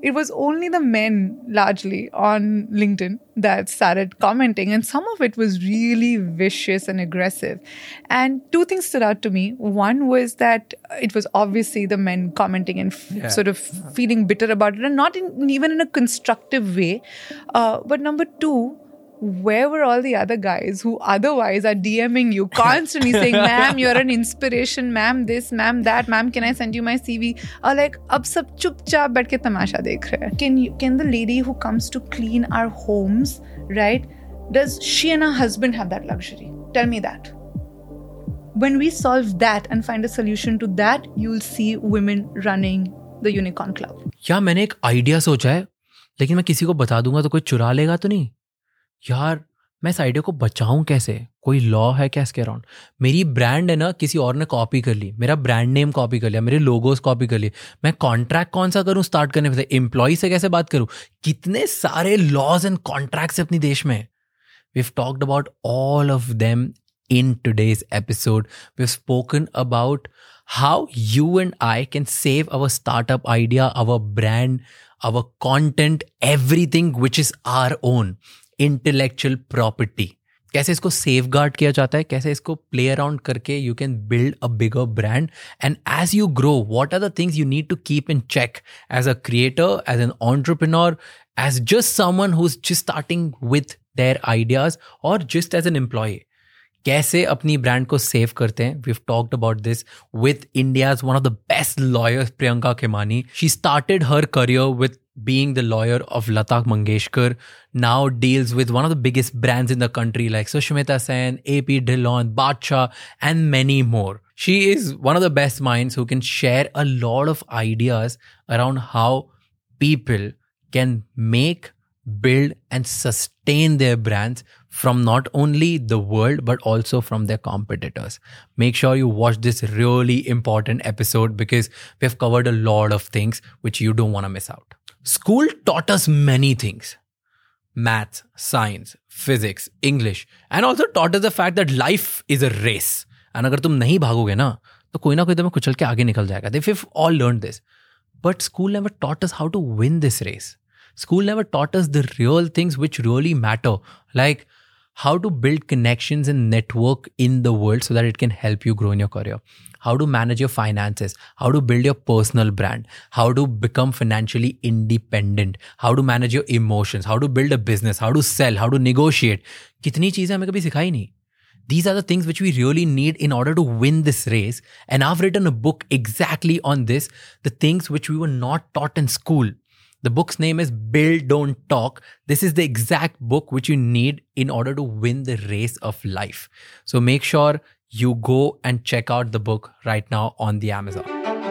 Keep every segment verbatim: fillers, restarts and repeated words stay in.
it was only the men largely on LinkedIn that started commenting, and some of it was really vicious and aggressive. And two things stood out to me. One was that it was obviously the men commenting and f- Yeah. sort of feeling bitter about it, and not in, even in a constructive way. Uh, but number two, where were all the other guys who otherwise are DMing you constantly saying, ma'am, you're an inspiration, ma'am, this, ma'am, that, ma'am, can I send you my C V? Or like, ab sab chupchap baith ke tamasha dekh rahe hain. Can you, can the lady who comes to clean our homes, right, does she and her husband have that luxury? Tell me that. When we solve that and find a solution to that, you'll see women running the Unicorn Club. या मैंने एक idea सोचा है, लेकिन मैं किसी को बता दूंगा तो कोई चुरा लेगा तो नहीं यार. मैं इस आइडिया को बचाऊं कैसे? कोई लॉ है क्या इसके अराउंड? मेरी ब्रांड है ना, किसी और ने कॉपी कर ली, मेरा ब्रांड नेम कॉपी कर लिया, मेरे लोगोस कॉपी कर लिए. मैं कॉन्ट्रैक्ट कौन सा करूं स्टार्ट करने पे? एम्प्लॉय से कैसे बात करूं? कितने सारे लॉज एंड कॉन्ट्रैक्ट्स अपने देश में. We have talked about all of them in today's episode. We've spoken about how you and I can save our startup idea, our brand, our content, everything which is our own intellectual property. कैसे इसको safeguard किया जाता है, कैसे इसको play around करके you can build a bigger brand. And as you grow, what are the things you need to keep in check as a creator, as an entrepreneur, as just someone who's just starting with their ideas, or just as an employee. कैसे अपनी brand को save करते हैं. We have talked about this with India's one of the best lawyers, Priyanka Khemani. She started her career with being the lawyer of Lata Mangeshkar, now deals with one of the biggest brands in the country like Sushmita Sen, A P Dhillon, Badshah, and many more. She is one of the best minds who can share a lot of ideas around how people can make, build, and sustain their brands from not only the world but also from their competitors. Make sure you watch this really important episode because we have covered a lot of things which you don't want to miss out. School taught us many things. Maths, science, physics, English, and also taught us the fact that life is a race. And अगर तुम नहीं भागोगे ना तो कोई ना कोई तुम्हें कुचल के आगे निकल जाएगा. We've all learned this. But school never taught us how to win this race. School never taught us the real things which really matter, like how to build connections and network in the world so that it can help you grow in your career. How to manage your finances, how to build your personal brand, how to become financially independent, how to manage your emotions, how to build a business, how to sell, how to negotiate. कितनी चीजें हमें कभी सिखाई नहीं. These are the things which we really need in order to win this race. And I've written a book exactly on this, the things which we were not taught in school. The book's name is Build, Don't Talk. This is the exact book which you need in order to win the race of life. So make sure you go and check out the book right now on the Amazon.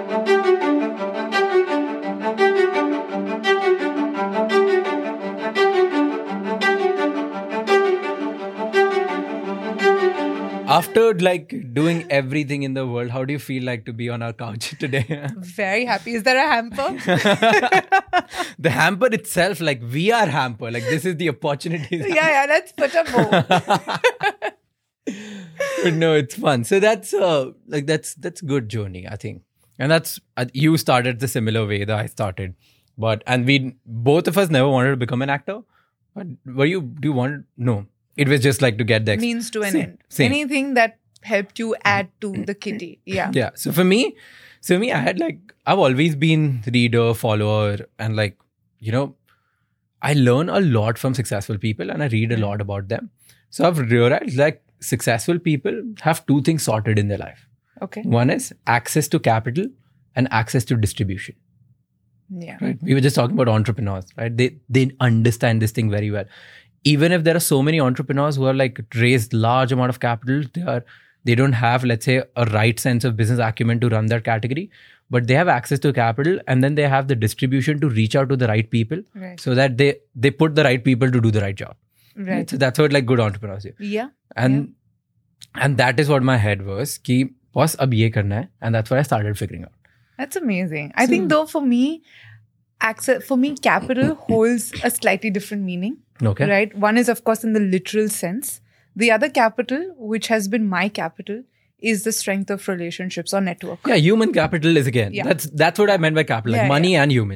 After like doing everything in the world, how do you feel like to be on our couch today? Very happy. Is there a hamper? The hamper itself, like we are hamper. Like this is the opportunity. yeah, yeah. Let's put a bow. But no, it's fun. So that's uh, like that's that's good journey, I think. And that's uh, you started the similar way that I started. But and we both of us never wanted to become an actor. But were you? Do you want? No. It was just like to get the... Ex- Means to an same, end. Same. Anything that helped you add to the kitty. Yeah. Yeah. So for me, so for me, I had like, I've always been reader, follower, and like, you know, I learn a lot from successful people and I read a lot about them. So I've realized like successful people have two things sorted in their life. Okay. One is access to capital and access to distribution. Yeah. Right. We were just talking about entrepreneurs, right? They they understand this thing very well. Even if there are so many entrepreneurs who are like raised large amount of capital, they are they don't have, let's say, a right sense of business acumen to run that category, but they have access to capital and then they have the distribution to reach out to the right people, right, so that they they put the right people to do the right job. Right. So that's what like good entrepreneurs do. Yeah. And yeah. and that is what my head was, ki boss ab ye karna hai, and that's what I started figuring out. That's amazing. I so, think though for me, access for me, capital holds a slightly different meaning. Okay. Right. One is of course in the literal sense. The other capital, which has been my capital, is the strength of relationships or network. Yeah, human capital is again. Yeah. That's that's what I meant by capital, like yeah, money yeah. and humans.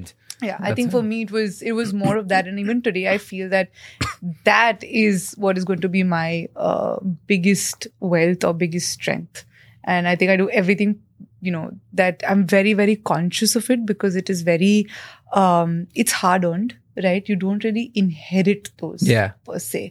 Yeah, I That's think it. for me it was it was more of that, and even today I feel that that is what is going to be my uh, biggest wealth or biggest strength. And I think I do everything, you know, that I'm very very conscious of it, because it is very um, it's hard earned, right? You don't really inherit those Yeah. per se.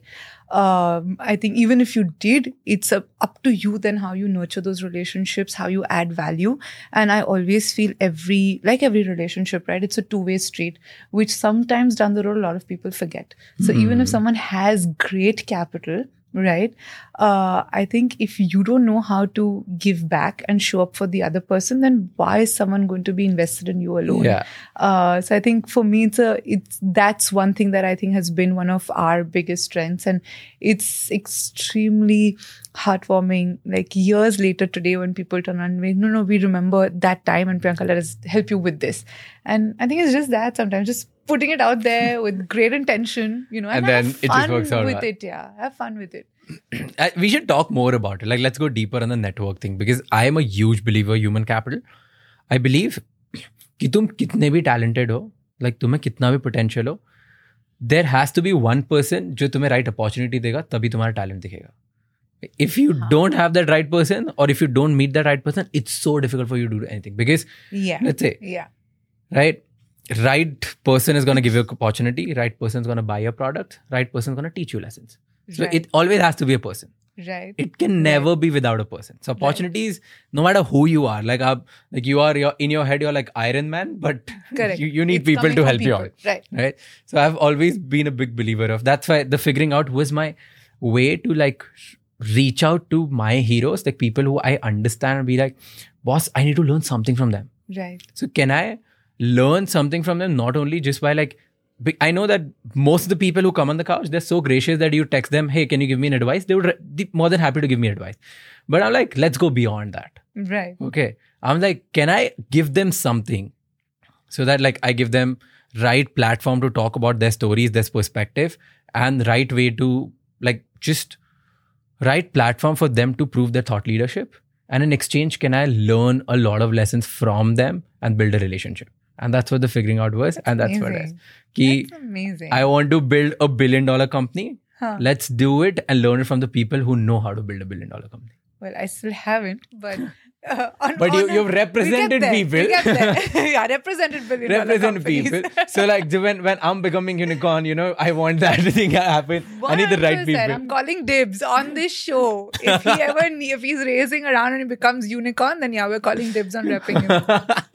Um, I think even if you did, it's up, up to you then how you nurture those relationships, how you add value. And I always feel every, like every relationship, right? It's a two-way street, which sometimes down the road, a lot of people forget. So even if someone has great capital, right? Uh, I think if you don't know how to give back and show up for the other person, then why is someone going to be invested in you alone? Yeah. Uh, so I think for me, it's a, it's, that's one thing that I think has been one of our biggest strengths. And it's extremely heartwarming, like years later today, when people turn around and say, no, no, we remember that time, and Priyanka, let us help you with this. And I think it's just that sometimes just putting it out there with great intention, you know, and, And then have it just fun works out with well. it. Yeah. Have fun with it. Uh, we should talk more about it. Like, let's go deeper on the network thing, because I am a huge believer human capital. I believe कि तुम कितने भी talented हो, like तुम्हें कितना भी potential हो, there has to be one person जो तुम्हें right opportunity देगा, तभी तुम्हारा talent दिखेगा. If you don't have that right person, or if you don't meet that right person, it's so difficult for you to do anything. Because Yeah. let's say, Yeah. right, right person is going to give you an opportunity, right person is going to buy your product, right person is going to teach you lessons. So Right. it always has to be a person. Right. It can never be without a person. So opportunities, no matter who you are, like uh, like you are, you're, in your head, you're like Iron Man, but Correct. you, you need It's people coming to from help you people. out. Right. Right. So I've always been a big believer of, that's why the figuring out was my way to like reach out to my heroes, like people who I understand, and be like, boss, I need to learn something from them. Right. So can I learn something from them? Not only just by like, I know that most of the people who come on the couch, they're so gracious that you text them, hey, can you give me an advice? They would be more than happy to give me advice. But I'm like, let's go beyond that. Right. Okay. I'm like, can I give them something so that like I give them right platform to talk about their stories, their perspective, and right way to like just right platform for them to prove their thought leadership. And in exchange, can I learn a lot of lessons from them and build a relationship? And that's what the figuring out was. That's and that's amazing. what it is. Ki, That's amazing. I want to build a billion dollar company. Huh. Let's do it and learn it from the people who know how to build a billion dollar company. Well, I still haven't, but uh, on, But on you- a- you've represented we get there, people. We get there. Yeah, represented billion dollar Represent companies. people. So like when, when I'm becoming unicorn, you know, I want that thing to happen. I need the right one hundred percent. people. I'm calling dibs on this show. If he ever, if he's racing around and he becomes unicorn, then yeah, we're calling dibs on repping him.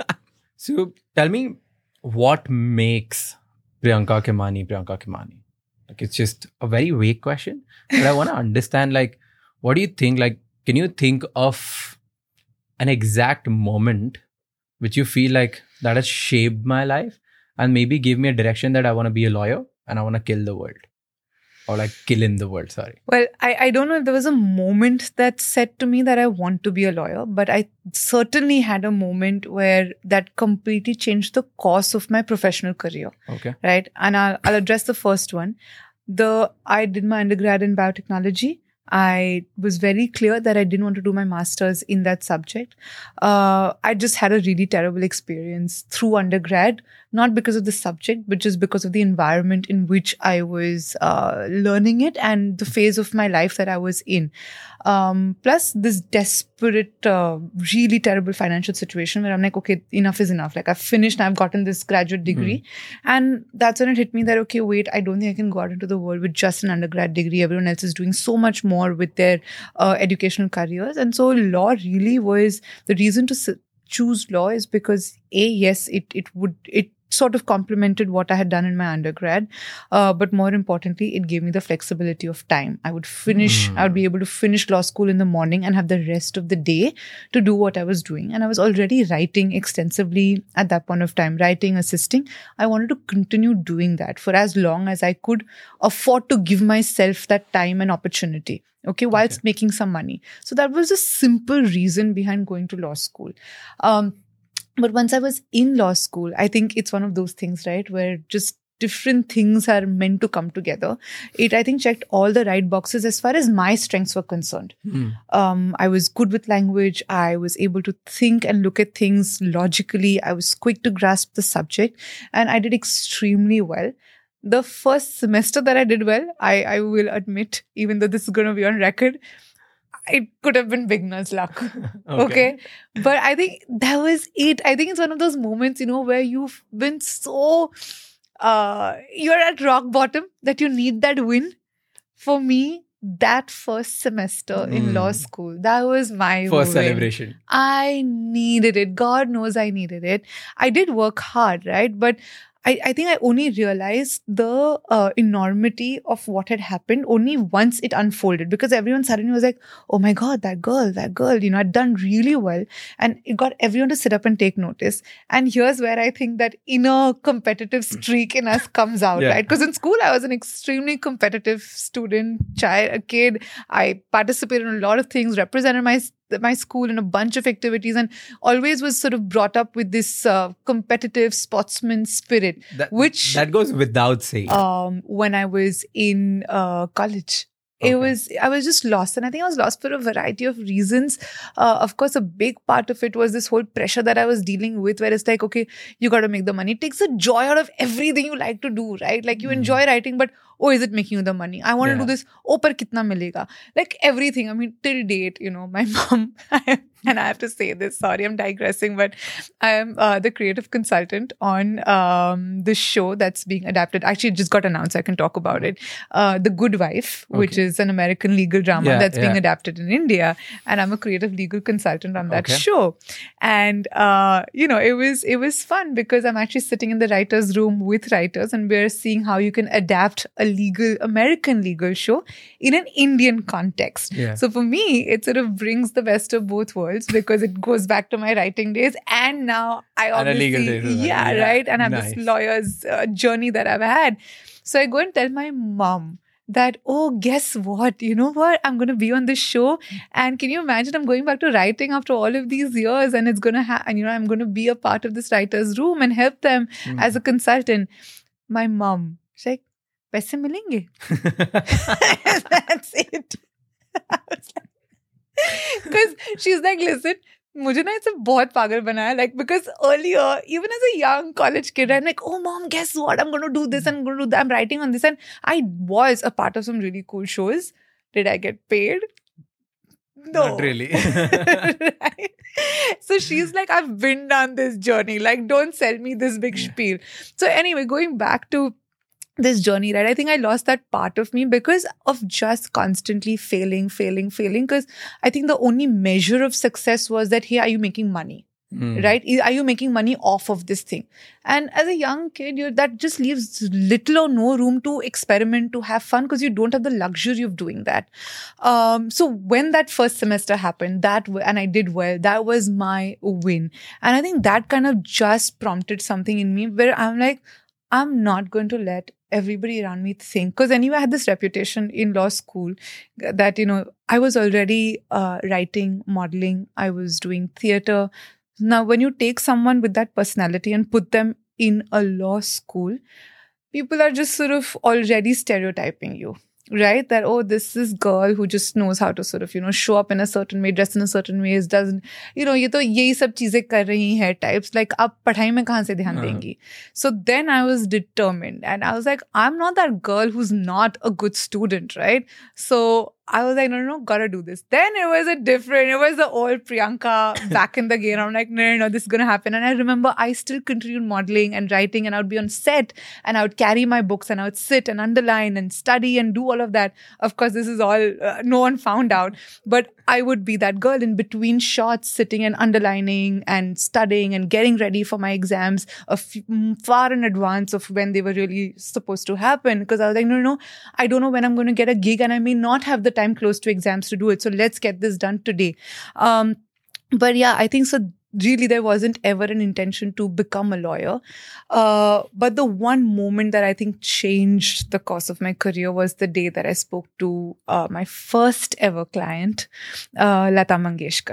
So tell me, what makes Priyanka Khemani Priyanka Khemani? Like, it's just a very vague question, but I want to understand, like, what do you think? Like, can you think of an exact moment which you feel like that has shaped my life and maybe gave me a direction that I want to be a lawyer and I want to kill the world? Or like kill in the world, sorry. Well, I, I don't know if there was a moment that said to me that I want to be a lawyer, but I certainly had a moment where that completely changed the course of my professional career. Okay. Right? And I'll, I'll address the first one. The I did my undergrad in biotechnology. I was very clear that I didn't want to do my master's in that subject. Uh, I just had a really terrible experience through undergrad, not because of the subject, but just because of the environment in which I was uh, learning it and the phase of my life that I was in. Um, plus this desperate, uh, really terrible financial situation where I'm like, okay, enough is enough. Like I've finished, I've gotten this graduate degree. Mm. And that's when it hit me that, okay, wait, I don't think I can go out into the world with just an undergrad degree. Everyone else is doing so much more with their uh, educational careers. And so law really was the reason to s- choose law is because A, yes, it, it would, it sort of complemented what I had done in my undergrad. Uh, but more importantly, it gave me the flexibility of time. I would finish, mm. I would be able to finish law school in the morning and have the rest of the day to do what I was doing. And I was already writing extensively at that point of time, writing, assisting. I wanted to continue doing that for as long as I could afford to give myself that time and opportunity. Okay, whilst okay. making some money. So that was a simple reason behind going to law school. Um, But once I was in law school, I think it's one of those things, right, where just different things are meant to come together. It, I think, checked all the right boxes as far as my strengths were concerned. Mm. Um, I was good with language. I was able to think and look at things logically. I was quick to grasp the subject, and I did extremely well. The first semester that I did well, I, I will admit, even though this is going to be on record, it could have been beginner's luck. okay. okay. But I think that was it. I think it's one of those moments, you know, where you've been so, uh, you're at rock bottom that you need that win. For me, that first semester mm. in law school, that was my first win. celebration. I needed it. God knows I needed it. I did work hard, right? But I, I think I only realized the uh, enormity of what had happened only once it unfolded, because everyone suddenly was like, oh my God, that girl, that girl, you know, I'd done really well. And it got everyone to sit up and take notice. And here's where I think that inner competitive streak in us comes out, yeah. right? Because in school, I was an extremely competitive student, child, a kid. I participated in a lot of things, represented my my school in a bunch of activities, and always was sort of brought up with this uh, competitive sportsman spirit, that, which that goes without saying. Um, when I was in uh, college, okay. it was I was just lost, and I think I was lost for a variety of reasons. Uh, of course, a big part of it was this whole pressure that I was dealing with, where it's like, okay, you got to make the money. It takes the joy out of everything you like to do, right? Like you mm. enjoy writing, but oh, is it making you the money? I want to yeah. do this. Oh, par kitna milega? Like everything. I mean, till date, you know, my mom, and I have to say this, sorry, I'm digressing, but I am uh, the creative consultant on um, this show that's being adapted. Actually, it just got announced. I can talk about it. Uh, The Good Wife, okay. which is an American legal drama yeah, that's yeah. being adapted in India. And I'm a creative legal consultant on that okay. show. And, uh, you know, it was, it was fun because I'm actually sitting in the writer's room with writers, and we're seeing how you can adapt a legal, American legal show in an Indian context. Yeah. So for me, it sort of brings the best of both worlds, because it goes back to my writing days, and now I obviously, and a legal days yeah, yeah, right, and I have nice. this lawyer's uh, journey that I've had. So I go and tell my mom that, oh, guess what? You know what? I'm going to be on this show, and can you imagine? I'm going back to writing after all of these years, and it's going to have, and you know, I'm going to be a part of this writer's room and help them mm. as a consultant. My mom, she's like, "Paise milenge?" That's it. Because she's like, listen, मुझे ना इससे बहुत पागल बनाया, like, because earlier, even as a young college kid, I'm like, oh mom, guess what? I'm going to do this and I'm going to do that. I'm writing on this, and I was a part of some really cool shows. Did I get paid? No. Not really. Right? So she's like, I've been down this journey. Like, don't sell me this big spiel. So anyway, going back to this journey, right? I think I lost that part of me because of just constantly failing, failing, failing. Because I think the only measure of success was that, hey, are you making money? Mm. Right? Are you making money off of this thing? And as a young kid, you're, that just leaves little or no room to experiment, to have fun, because you don't have the luxury of doing that. Um, so when that first semester happened, that w- and I did well, that was my win. And I think that kind of just prompted something in me where I'm like, I'm not going to let everybody around me think. Because anyway, I had this reputation in law school that, you know, I was already uh, writing, modeling, I was doing theater. Now, when you take someone with that personality and put them in a law school, people are just sort of already stereotyping you. Right? That, oh, this is girl who just knows how to sort of, you know, show up in a certain way, dress in a certain way, doesn't, you know, ye to yehi sab cheezein kar rahi hai types. Like, aap padhai mein kahan se dhyan dengi? So then I was determined, and I was like, I'm not that girl who's not a good student, right? So I was like, no, no, no, gotta do this. Then it was a different, it was the old Priyanka back in the game. I'm like, no, no, no, this is going to happen. And I remember I still continued modeling and writing, and I would be on set, and I would carry my books, and I would sit and underline and study and do all of that. Of course, this is all, uh, no one found out. But I would be that girl in between shots, sitting and underlining and studying and getting ready for my exams a f- far in advance of when they were really supposed to happen. Because I was like, no, no, no, I don't know when I'm going to get a gig, and I may not have the time close to exams to do it. So let's get this done today. Um, but yeah, I think so. Really, there wasn't ever an intention to become a lawyer. Uh, but the one moment that I think changed the course of my career was the day that I spoke to uh, my first ever client, uh, Lata Mangeshkar.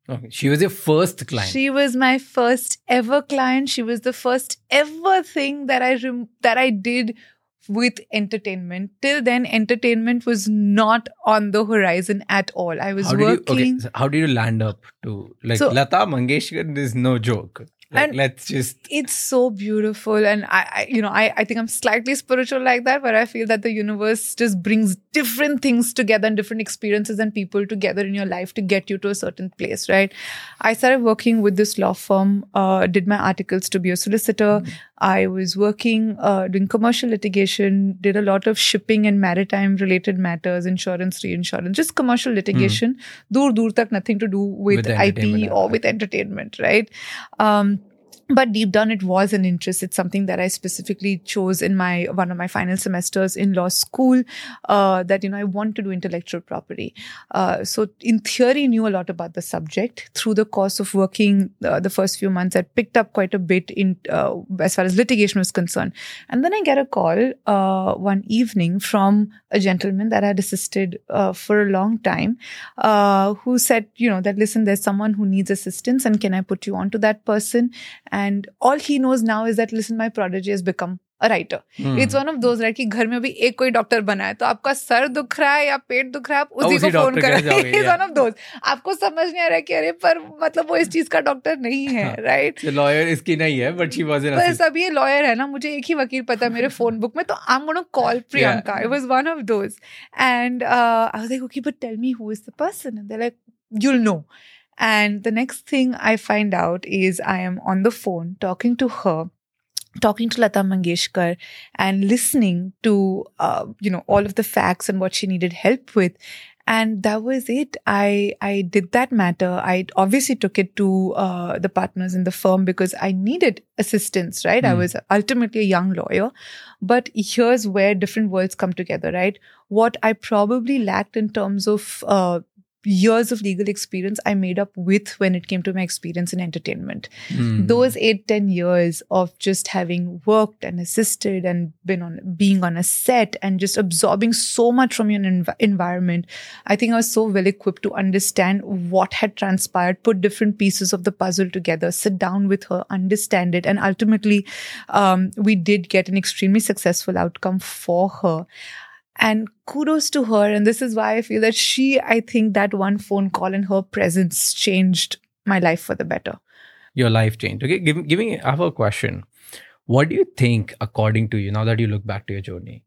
Okay. She was your first client. She was my first ever client. She was the first ever thing that I rem- that I did with entertainment. Till then, entertainment was not on the horizon at all. I was how did working. You, okay, so how did you land up to like So- Lata Mangeshkar? Is no joke. Like, And let's just. It's so beautiful, and I, I you know, I, I think I'm slightly spiritual like that, where I feel that the universe just brings different things together and different experiences and people together in your life to get you to a certain place, right? I started working with this law firm, uh, did my articles to be a solicitor. Mm-hmm. I was working, uh, doing commercial litigation, did a lot of shipping and maritime related matters, insurance, reinsurance, just commercial litigation. Mm. Dur dur tak nothing to do with, with I P or with entertainment, right? Um, But deep down, it was an interest. It's something that I specifically chose in my one of my final semesters in law school. Uh, that you know, I want to do intellectual property. Uh, so, in theory, knew a lot about the subject. Through the course of working uh, the first few months, I picked up quite a bit in uh, as far as litigation was concerned. And then I get a call uh, one evening from a gentleman that I had assisted uh, for a long time, uh, who said, you know, that listen, there's someone who needs assistance, and can I put you on to that person? And all he knows now is that, listen, my prodigy has become a writer. Hmm. It's one of those, right, कि घर में भी एक कोई doctor बना है, तो आपका सर दुख रहा है या पेट दुख रहा है, आप उसी को फोन कर रहे हैं. It's one of those. आपको समझ नहीं आ रहा है कि अरे पर मतलब वो इस चीज का डॉक्टर नहीं है, right? लॉयर इसकी नहीं है, but she was an assistant. बस अब ये लॉयर है ना, मुझे एक ही वकील पता है मेरे फोन बुक में, तो I'm gonna call Priyanka. Yeah. It was one of those. And uh, I was like, okay, but tell me who is the person. And they're like, you'll know. And the next thing I find out is I am on the phone talking to her, talking to Lata Mangeshkar, and listening to, uh, you know, all of the facts and what she needed help with. And that was it. I, I did that matter. I obviously took it to uh, the partners in the firm because I needed assistance, right? Mm. I was ultimately a young lawyer. But here's where different worlds come together, right? What I probably lacked in terms of uh, years of legal experience, I made up with when it came to my experience in entertainment. Mm. Those eight, ten years of just having worked and assisted and been on, being on a set and just absorbing so much from your env- environment, I think I was so well equipped to understand what had transpired, put different pieces of the puzzle together, sit down with her, understand it. And ultimately, um, we did get an extremely successful outcome for her. And kudos to her. And this is why I feel that she, I think that one phone call and her presence changed my life for the better. Your life changed. Okay, give, give me, I have a question. What do you think, according to you, now that you look back to your journey,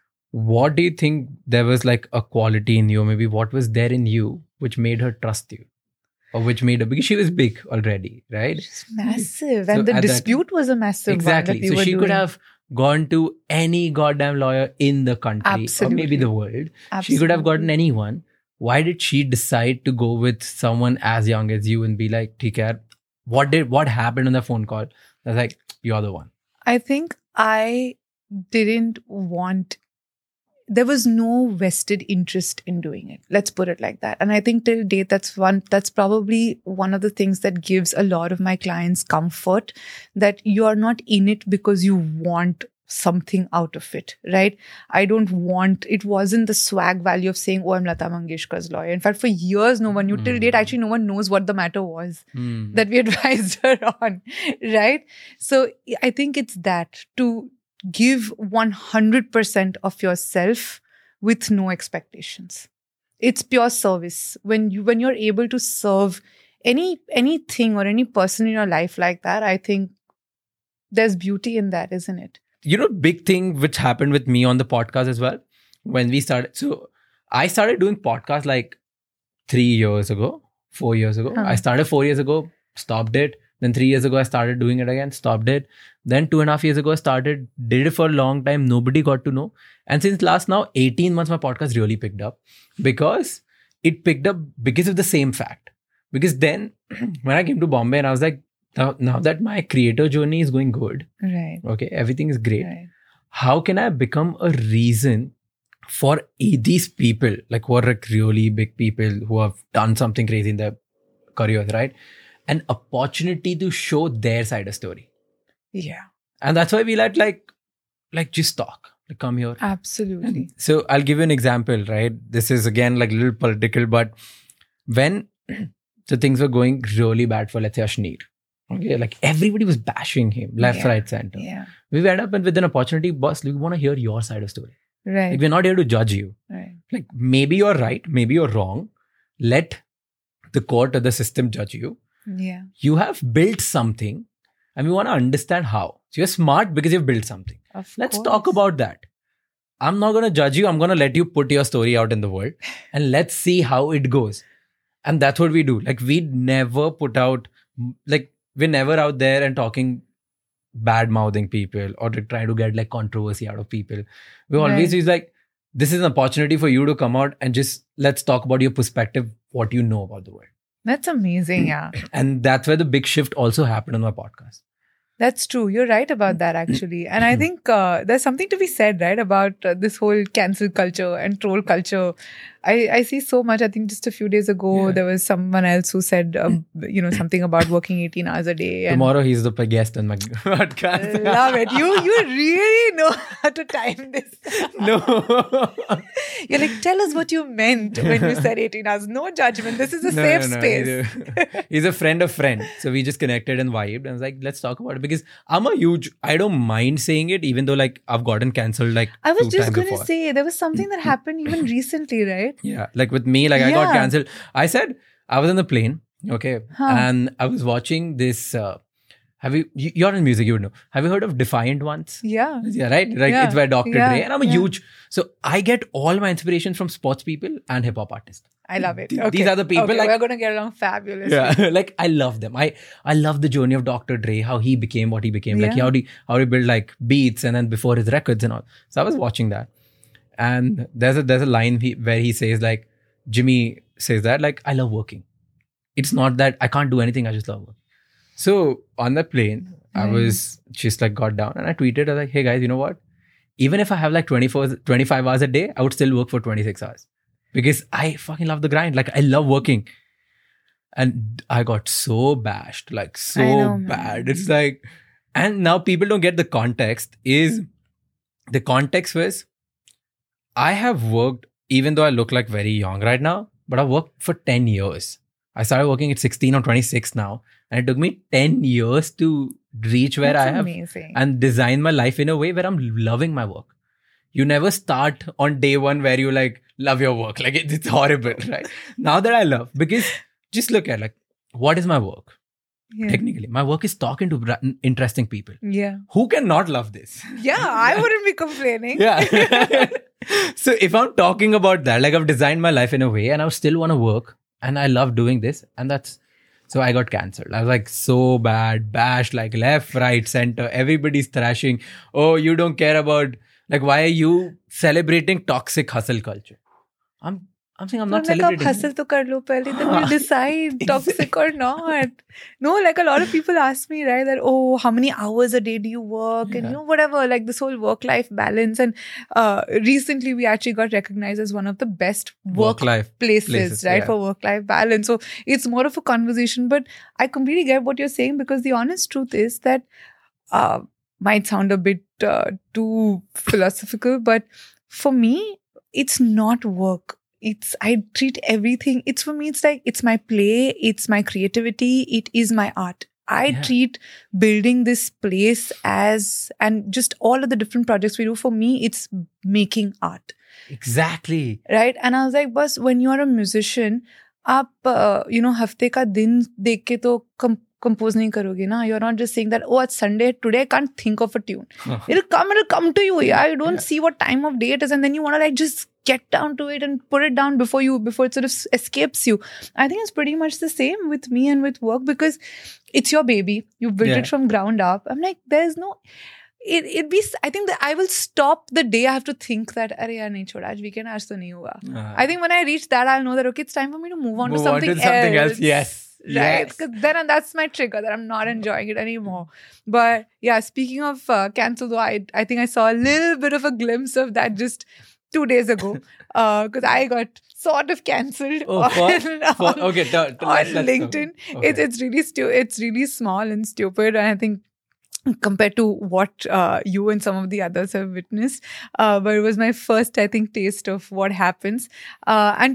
what do you think there was like a quality in you, maybe what was there in you which made her trust you? Or which made her, because she was big already, right? She's massive. So and the dispute that, was a massive exactly. one. Exactly. So she doing. could have gone to any goddamn lawyer in the country Absolutely. or maybe the world. Absolutely. She could have gotten anyone. Why did she decide to go with someone as young as you and be like, "Theek hai, what did what happened on the phone call?" I was like, "You're the one." I think I didn't want. There was no vested interest in doing it. Let's put it like that. And I think till date, that's one, that's probably one of the things that gives a lot of my clients comfort, that you are not in it because you want something out of it, right? I don't want, it wasn't the swag value of saying, oh, I'm Lata Mangeshkar's lawyer. In fact, for years, no one knew. Mm. Till date, actually, no one knows what the matter was mm. that we advised her on, right? So I think it's that, to give one hundred percent of yourself with no expectations. It's pure service. When you, when you're able to serve any, anything or any person in your life like that, I think there's beauty in that, isn't it? You know, big thing which happened with me on the podcast as well, when we started. So I started doing podcasts like three years ago, four years ago. Huh. I started four years ago, stopped it. Then three years ago, I started doing it again, stopped it. Then two and a half years ago, I started, did it for a long time. Nobody got to know. And since last now eighteen months, my podcast really picked up, because it picked up because of the same fact. Because then when I came to Bombay and I was like, now, now that my creator journey is going good, right? Okay, everything is great. Right. How can I become a reason for these people, like who are like really big people who have done something crazy in their careers, right? An opportunity to show their side of story. Yeah. And that's why we like, like, like just talk, like come here. Absolutely. And so I'll give you an example, right? This is again like a little political, but when So things were going really bad for, let's say, Ashneer. Okay, like everybody was bashing him left, Yeah. right, center. Yeah. We went up and with an opportunity, boss, we want to hear your side of story. Right. Like, we're not here to judge you. Right. Like, maybe you're right, maybe you're wrong. Let the court or the system judge you. Yeah. You have built something and we want to understand how. So you're smart because you've built something. Of Let's course. talk about that. I'm not going to judge you. I'm going to let you put your story out in the world and let's see how it goes. And that's what we do. Like, we never put out, like, we're never out there and talking bad mouthing people or to try to get like controversy out of people. We always Right. use like, this is an opportunity for you to come out and just let's talk about your perspective, what you know about the world. That's amazing. Yeah. And that's where the big shift also happened on my podcast. That's true. You're right about that, actually. And I think uh, there's something to be said, right, about uh, this whole cancel culture and troll culture. I, I see so much. I think just a few days ago, Yeah. there was someone else who said, um, you know, something about working eighteen hours a day. And Tomorrow he's the guest on my podcast. love it. You you really know how to time this. No. You're like, tell us what you meant when you said eighteen hours. No judgment. This is a No, safe no, no. space. He's a, he's a friend of friend. So we just connected and vibed. And I was like, let's talk about it. Because I'm a huge, I don't mind saying it, even though like I've gotten cancelled like I was two just times going to before. say, there was something that happened even recently, right? Yeah. Like with me, like I got Yeah. cancelled. I said, I was on the plane. Okay. Huh. And I was watching this. Uh, have you, you, you're in music, you would know. Have you heard of Defiant Ones? Yeah. Yeah, right? Like Yeah. it's by Doctor Yeah. Dre. And I'm a Yeah. huge, so I get all my inspiration from sports people and hip hop artists. I love it. Th- Okay. these are the people, Okay, like- we're going to get along fabulously. Yeah, like I love them. I I love the journey of Doctor Dre, how he became what he became. Like Yeah. how he how he built like beats and then before his records and all. So I was watching that, and there's a there's a line he, where he says like Jimmy says that like I love working. It's not that I can't do anything. I just love work. So on the plane, I Right. was just like got down and I tweeted I was like, hey guys, you know what? Even if I have like twenty-four, twenty-five hours a day, I would still work for twenty-six hours. Because I fucking love the grind. Like I love working. And I got so bashed, like so I know, man. bad. It's like, and now people don't get the context is the context was I have worked, even though I look like very young right now, but I've worked for ten years. I started working at sixteen or twenty-six now. And it took me ten years to reach where That's I have amazing. and design my life in a way where I'm loving my work. You never start on day one where you like love your work. Like it, it's horrible, right? Now that I love, because just look at like, what is my work? yeah. Technically, my work is talking to bra- interesting people. yeah. Who cannot love this? Yeah, I wouldn't be complaining. Yeah. So if I'm talking about that, like I've designed my life in a way and I still want to work and I love doing this. And that's, so I got cancelled. I was like so bad, bashed, like left, right, center. Everybody's thrashing. Oh, you don't care about, like, why are you celebrating toxic hustle culture? I'm, I'm saying I'm not like, celebrating. आप hustle तो कर लो पहले, then you decide toxic or not. No, like a lot of people ask me, right, that, oh, how many hours a day do you work? And, Yeah. you know, whatever, like this whole work-life balance. And uh, recently we actually got recognized as one of the best work Work-life places, places, right, yeah. for work-life balance. So it's more of a conversation, but I completely get what you're saying because the honest truth is that uh, might sound a bit uh, too philosophical, but for me, it's not work. It's, I treat everything, it's for me, it's like, it's my play, it's my creativity, it is my art. I Yeah. treat building this place as, and just all of the different projects we do, for me, it's making art. Exactly. Right? And I was like, bus, when you're a musician, आप, uh, you know, हफ्ते का दिन देख के तो com- compose नहीं करोगे ना. You're not just saying that, oh, it's Sunday, today I can't think of a tune. It'll come, it'll come to you, yeah. You don't Yeah. see what time of day it is, and then you want to like just get down to it and put it down before you, before it sort of s- escapes you. I think it's pretty much the same with me and with work because it's your baby. You built Yeah. it from ground up. I'm like, there's no, it it be, I think that I will stop the day I have to think that, अरे यार नहीं छोड़ा, आज weekend आज तो नहीं हुआ. Uh, I think when I reach that, I'll know that, okay, it's time for me to move on Move to on something, to something else. else. Yes. Right? Yes. Because then that's my trigger that I'm not enjoying it anymore. But yeah, speaking of uh, cancel, though, I, I think I saw a little bit of a glimpse of that just two days ago. Because I got sort of cancelled Oh, on, for, for, on- okay, t- t- on let's, let's LinkedIn. Okay. It's it's really stu- it's really small and stupid. And I think compared to what uh, you and some of the others have witnessed. Uh, but it was my first, I think, taste of what happens. Uh, and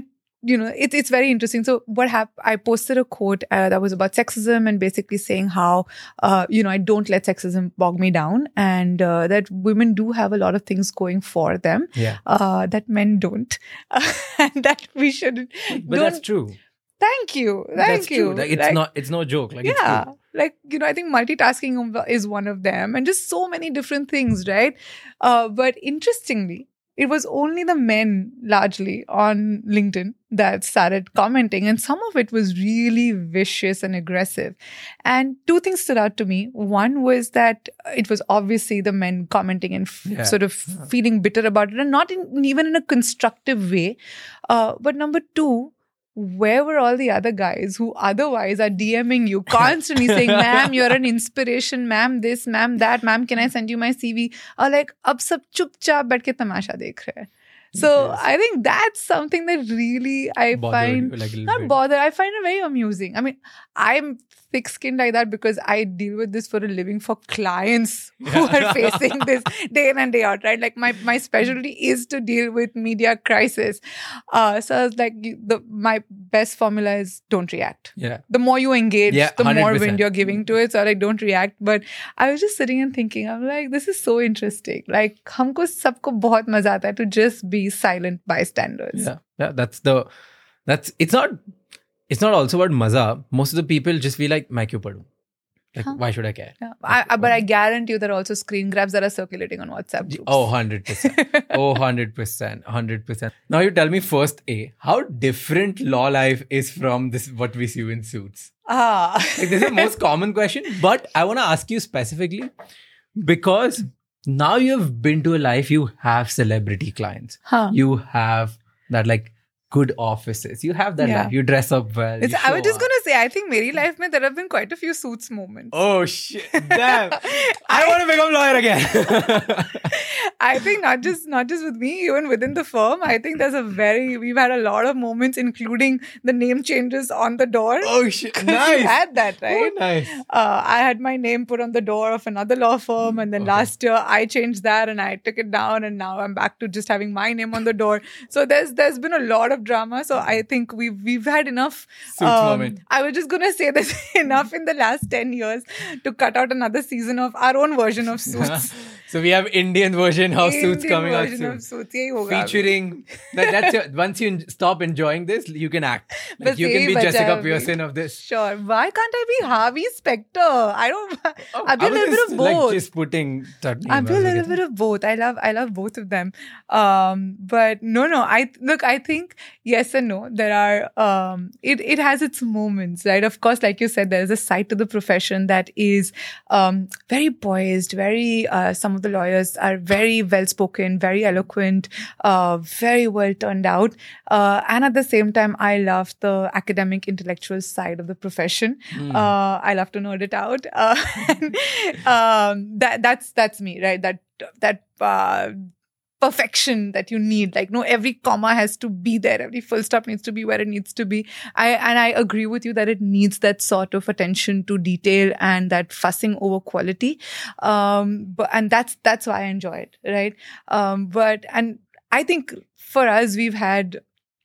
you know, it's it's very interesting. So what happened? I posted a quote uh, that was about sexism and basically saying how, uh, you know, I don't let sexism bog me down, and uh, that women do have a lot of things going for them Yeah. uh, that men don't, and that we shouldn't. But that's true. Thank you. Thank That's you. true. Like, it's Like, not. It's no joke. Like, yeah. it's true. Like, you know, I think multitasking is one of them, and just so many different things, right? Uh, but interestingly, it was only the men largely on LinkedIn that started commenting, and some of it was really vicious and aggressive. And two things stood out to me. One was that it was obviously the men commenting and f- Yeah. sort of feeling bitter about it, and not in, even in a constructive way. Uh, but number two, where were all the other guys who otherwise are DMing you constantly saying, ma'am, you're an inspiration, ma'am, this, ma'am, that, ma'am, can I send you my C V? Or like, ab sab chupchap baith ke tamasha dekh rahe hain. So Yes. I think that's something that really I Bothered find, you, like, a little not bit. bother, I find it very amusing. I mean, I'm thick-skinned like that because I deal with this for a living for clients who are facing this day in and day out, right? Like my, my specialty is to deal with media crisis. Uh, so I was like, you- the my best formula is don't react. Yeah. The more you engage, Yeah, the one hundred more percent. wind you're giving to it. So like, don't react. But I was just sitting and thinking, I'm like, this is so interesting. Like, humko sabko bahut maza aata hai to just be silent bystanders. Yeah. Yeah. That's the. That's. It's not. It's not also about maza. Most of the people just feel like, "Main kyun padhu? Like, Huh. why should I care?" Yeah. I, I, but I guarantee you there are also screen grabs that are circulating on WhatsApp groups. Oh, one hundred percent. Oh, one hundred percent. one hundred percent. Now you tell me first, A, how different law life is from this what we see in Suits? Ah. Like, this is the most common question, but I want to ask you specifically because now you've been to a life, you have celebrity clients. Huh. You have that like good offices. You have that Yeah. life. You dress up well. It's, you I was show just up. going to say, I think मेरी life में there have been quite a few Suits moments. Oh shit. Damn. I want to become lawyer again. I think not just not just with me, even within the firm, I think there's a very we've had a lot of moments, including the name changes on the door. Oh shit. 'Cause Nice. we had that, Oh, right? nice. Uh, I had my name put on the door of another law firm, and then Okay. last year I changed that and I took it down, and now I'm back to just having my name on the door. So there's there's been a lot of drama. So I think we've we've had enough. Suits moment. I was just gonna say there's enough in the last ten years to cut out another season of our own version of Suits. So we have Indian version of Suits Indian coming out version soon. of Suits. Yahi hoga abhi. Featuring that, that's your, once you stop enjoying this, you can act. Like, Bas you can yahi be bacha Jessica hai abhi. Pearson of this. Sure. Why can't I be Harvey Specter? I don't. Oh, I'll be I a was little bit just, of both. Like just putting that name I'll be a as little it. bit of both. I love I love both of them. Um, but no, no. I look. I think yes and no. There are. Um, it it has its moments, right? Of course, like you said, there is a side to the profession that is um, very poised. Very. Uh, some of the lawyers are very well spoken, very eloquent, uh, very well turned out. Uh, and at the same time, I love the academic, intellectual side of the profession. Hmm. Uh, I love to nerd it out. Uh, and, um, that that's that's me, right? That that uh, perfection that you need. Like, no, every comma has to be there. Every full stop needs to be where it needs to be. I and I agree with you that it needs that sort of attention to detail and that fussing over quality. Um, but and that's that's why I enjoy it, right? Um, but and I think for us, we've had.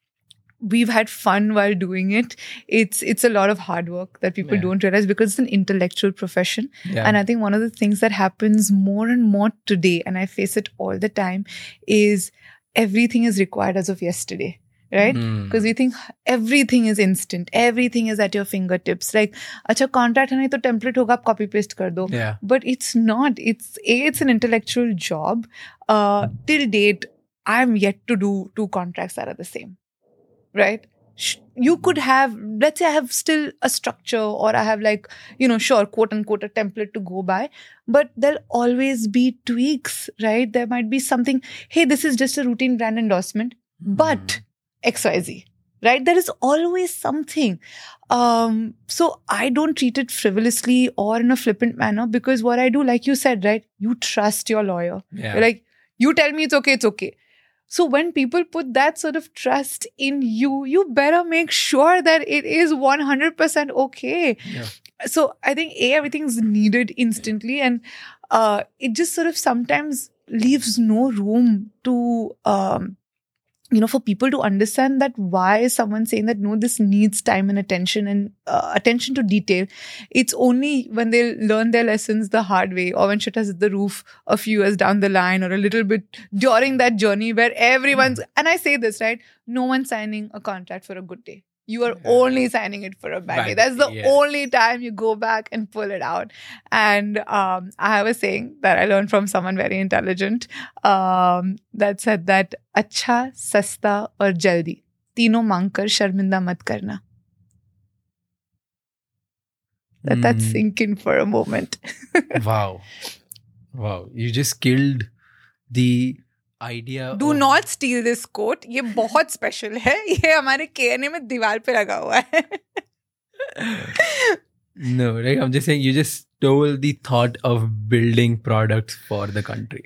We've had fun while doing it. It's it's a lot of hard work that people Yeah. don't realize because it's an intellectual profession. Yeah. And I think one of the things that happens more and more today, and I face it all the time, is everything is required as of yesterday, right? Hmm. Because we think everything is instant, everything is at your fingertips. Like, acha contract hai nahi to template hoga, aap copy paste kar do. Yeah. But it's not. It's a it's an intellectual job. Uh, till date, I'm yet to do two contracts that are the same. Right? Sh- You could have, let's say I have still a structure or I have like, you know, sure, quote unquote, a template to go by, but there'll always be tweaks, right? There might be something, hey, this is just a routine brand endorsement, but X Y Z, right? There is always something. Um, so I don't treat it frivolously or in a flippant manner because what I do, like you said, right? You trust your lawyer. Yeah. You're like, you tell me it's okay, it's okay. So when people put that sort of trust in you, you better make sure that it is one hundred percent okay. Yeah. So I think A, everything's needed instantly, and uh, it just sort of sometimes leaves no room to um, you know, for people to understand that why is someone saying that, no, this needs time and attention and uh, attention to detail. It's only when they learn their lessons the hard way, or when shit has hit the roof a few years down the line, or a little bit during that journey where everyone's, and I say this, right? No one's signing a contract for a good day. You are yeah. only signing it for a bad, bad day. That's the yeah. only time you go back and pull it out. And um, I have a saying that I learned from someone very intelligent um, that said that अच्छा, सस्ता और जल्दी तीनों मांगकर शर्मिंदा मत करना. Let mm. that sink in for a moment. Wow. Wow. You just killed the idea. Do of... not steal this quote. ये बहुत special है. ये हमारे K N A में दीवार पे लगा हुआ है. No, right? I'm just saying you just stole the thought of building products for the country.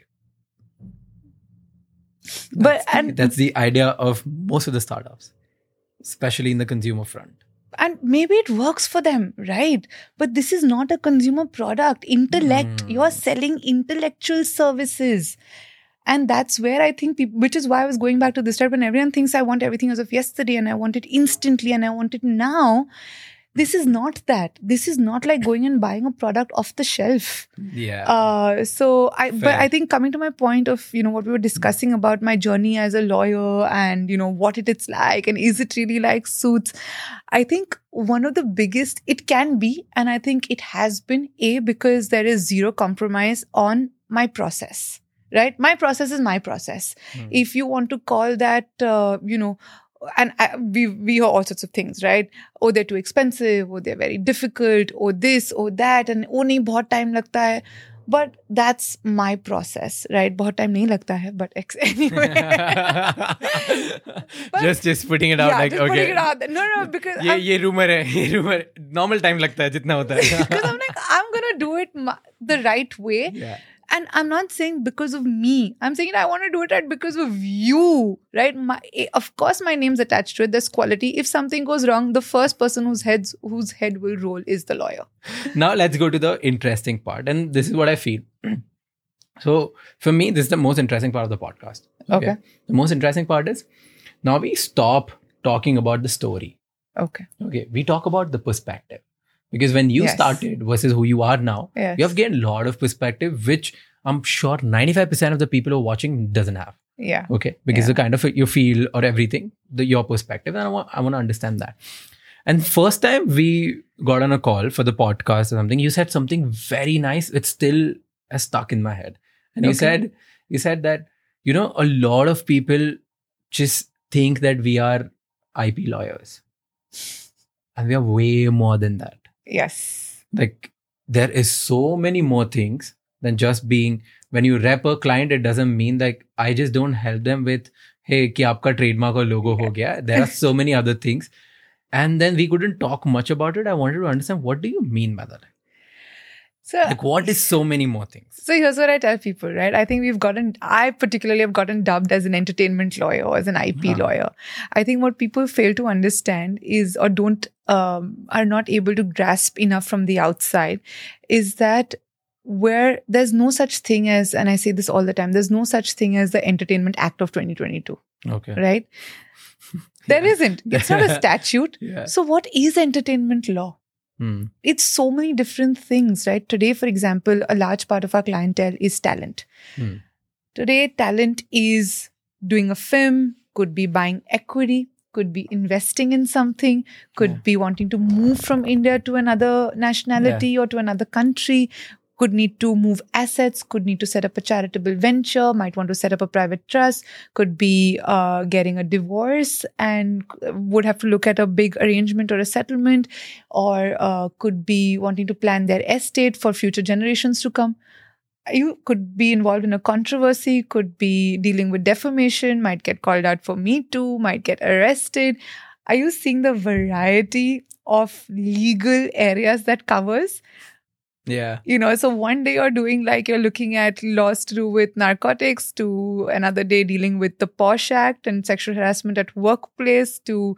That's but the, and that's the idea of most of the startups, especially in the consumer front. And maybe it works for them, right? But this is not a consumer product. Intellect. Mm. You're selling intellectual services. And that's where I think people, which is why I was going back to this start, when everyone thinks I want everything as of yesterday and I want it instantly and I want it now. This is not that. This is not like going and buying a product off the shelf. Yeah. Uh, so I, Fair. but I think coming to my point of, you know, what we were discussing about my journey as a lawyer and, you know, what it is like and is it really like Suits? I think one of the biggest, it can be, and I think it has been, A, because there is zero compromise on my process. Right? My process is my process. Mm. If you want to call that, uh, you know, and I, we we hear all sorts of things, right? Oh, they're too expensive, or they're very difficult, or this, or that, and oh, nahi, bahut time lagta hai. But that's my process, right? Bahut time nahi lagta hai, but ex- anyway. but, just just putting it out yeah, like, just okay. Putting it out there. No, no, because ये ये rumor है, ये rumor. Normal time लगता है जितना होता है. Because I'm like, I'm gonna do it ma- the right way. Yeah. And I'm not saying because of me. I'm saying I want to do it right because of you, right? My, of course, my name's attached to it. There's quality. If something goes wrong, the first person whose heads whose head will roll is the lawyer. Now let's go to the interesting part, and this is what I feel. So for me, this is the most interesting part of the podcast. Okay. okay. The most interesting part is now we stop talking about the story. Okay. Okay. We talk about the perspective. Because when you yes. started versus who you are now, yes. you have gained a lot of perspective, which I'm sure ninety-five percent of the people who are watching doesn't have. Yeah. Okay. Because yeah. the kind of you feel or everything, the, your perspective. And I want, I want to understand that. And first time we got on a call for the podcast or something, you said something very nice. It's still uh, stuck in my head. And you okay. said, you said that, you know, a lot of people just think that we are I P lawyers. And we are way more than that. Yes. Like there is so many more things than just being, when you rep a client, it doesn't mean like I just don't help them with, hey, ki aapka trademark or logo ho gaya. There are so many other things. And then we couldn't talk much about it. I wanted to understand, what do you mean by that? So, like what is so many more things? So here's what I tell people, right? I think we've gotten, I particularly have gotten dubbed as an entertainment lawyer or as an I P huh. lawyer. I think what people fail to understand is, or don't, um, are not able to grasp enough from the outside, is that where there's no such thing as, and I say this all the time, there's no such thing as the Entertainment Act of twenty twenty-two. Okay. Right? There yeah. isn't. It's not a statute. Yeah. So what is entertainment law? Hmm. It's so many different things, right? Today, for example, a large part of our clientele is talent. Hmm. Today, talent is doing a film, could be buying equity, could be investing in something, could yeah. be wanting to move from India to another nationality yeah. or to another country, could need to move assets, could need to set up a charitable venture, might want to set up a private trust, could be uh, getting a divorce and would have to look at a big arrangement or a settlement, or uh, could be wanting to plan their estate for future generations to come. You could be involved in a controversy, could be dealing with defamation, might get called out for Me Too, might get arrested. Are you seeing the variety of legal areas that covers? Yeah. You know, so one day you're doing like you're looking at laws to do with narcotics, to another day dealing with the POSH Act and sexual harassment at workplace, to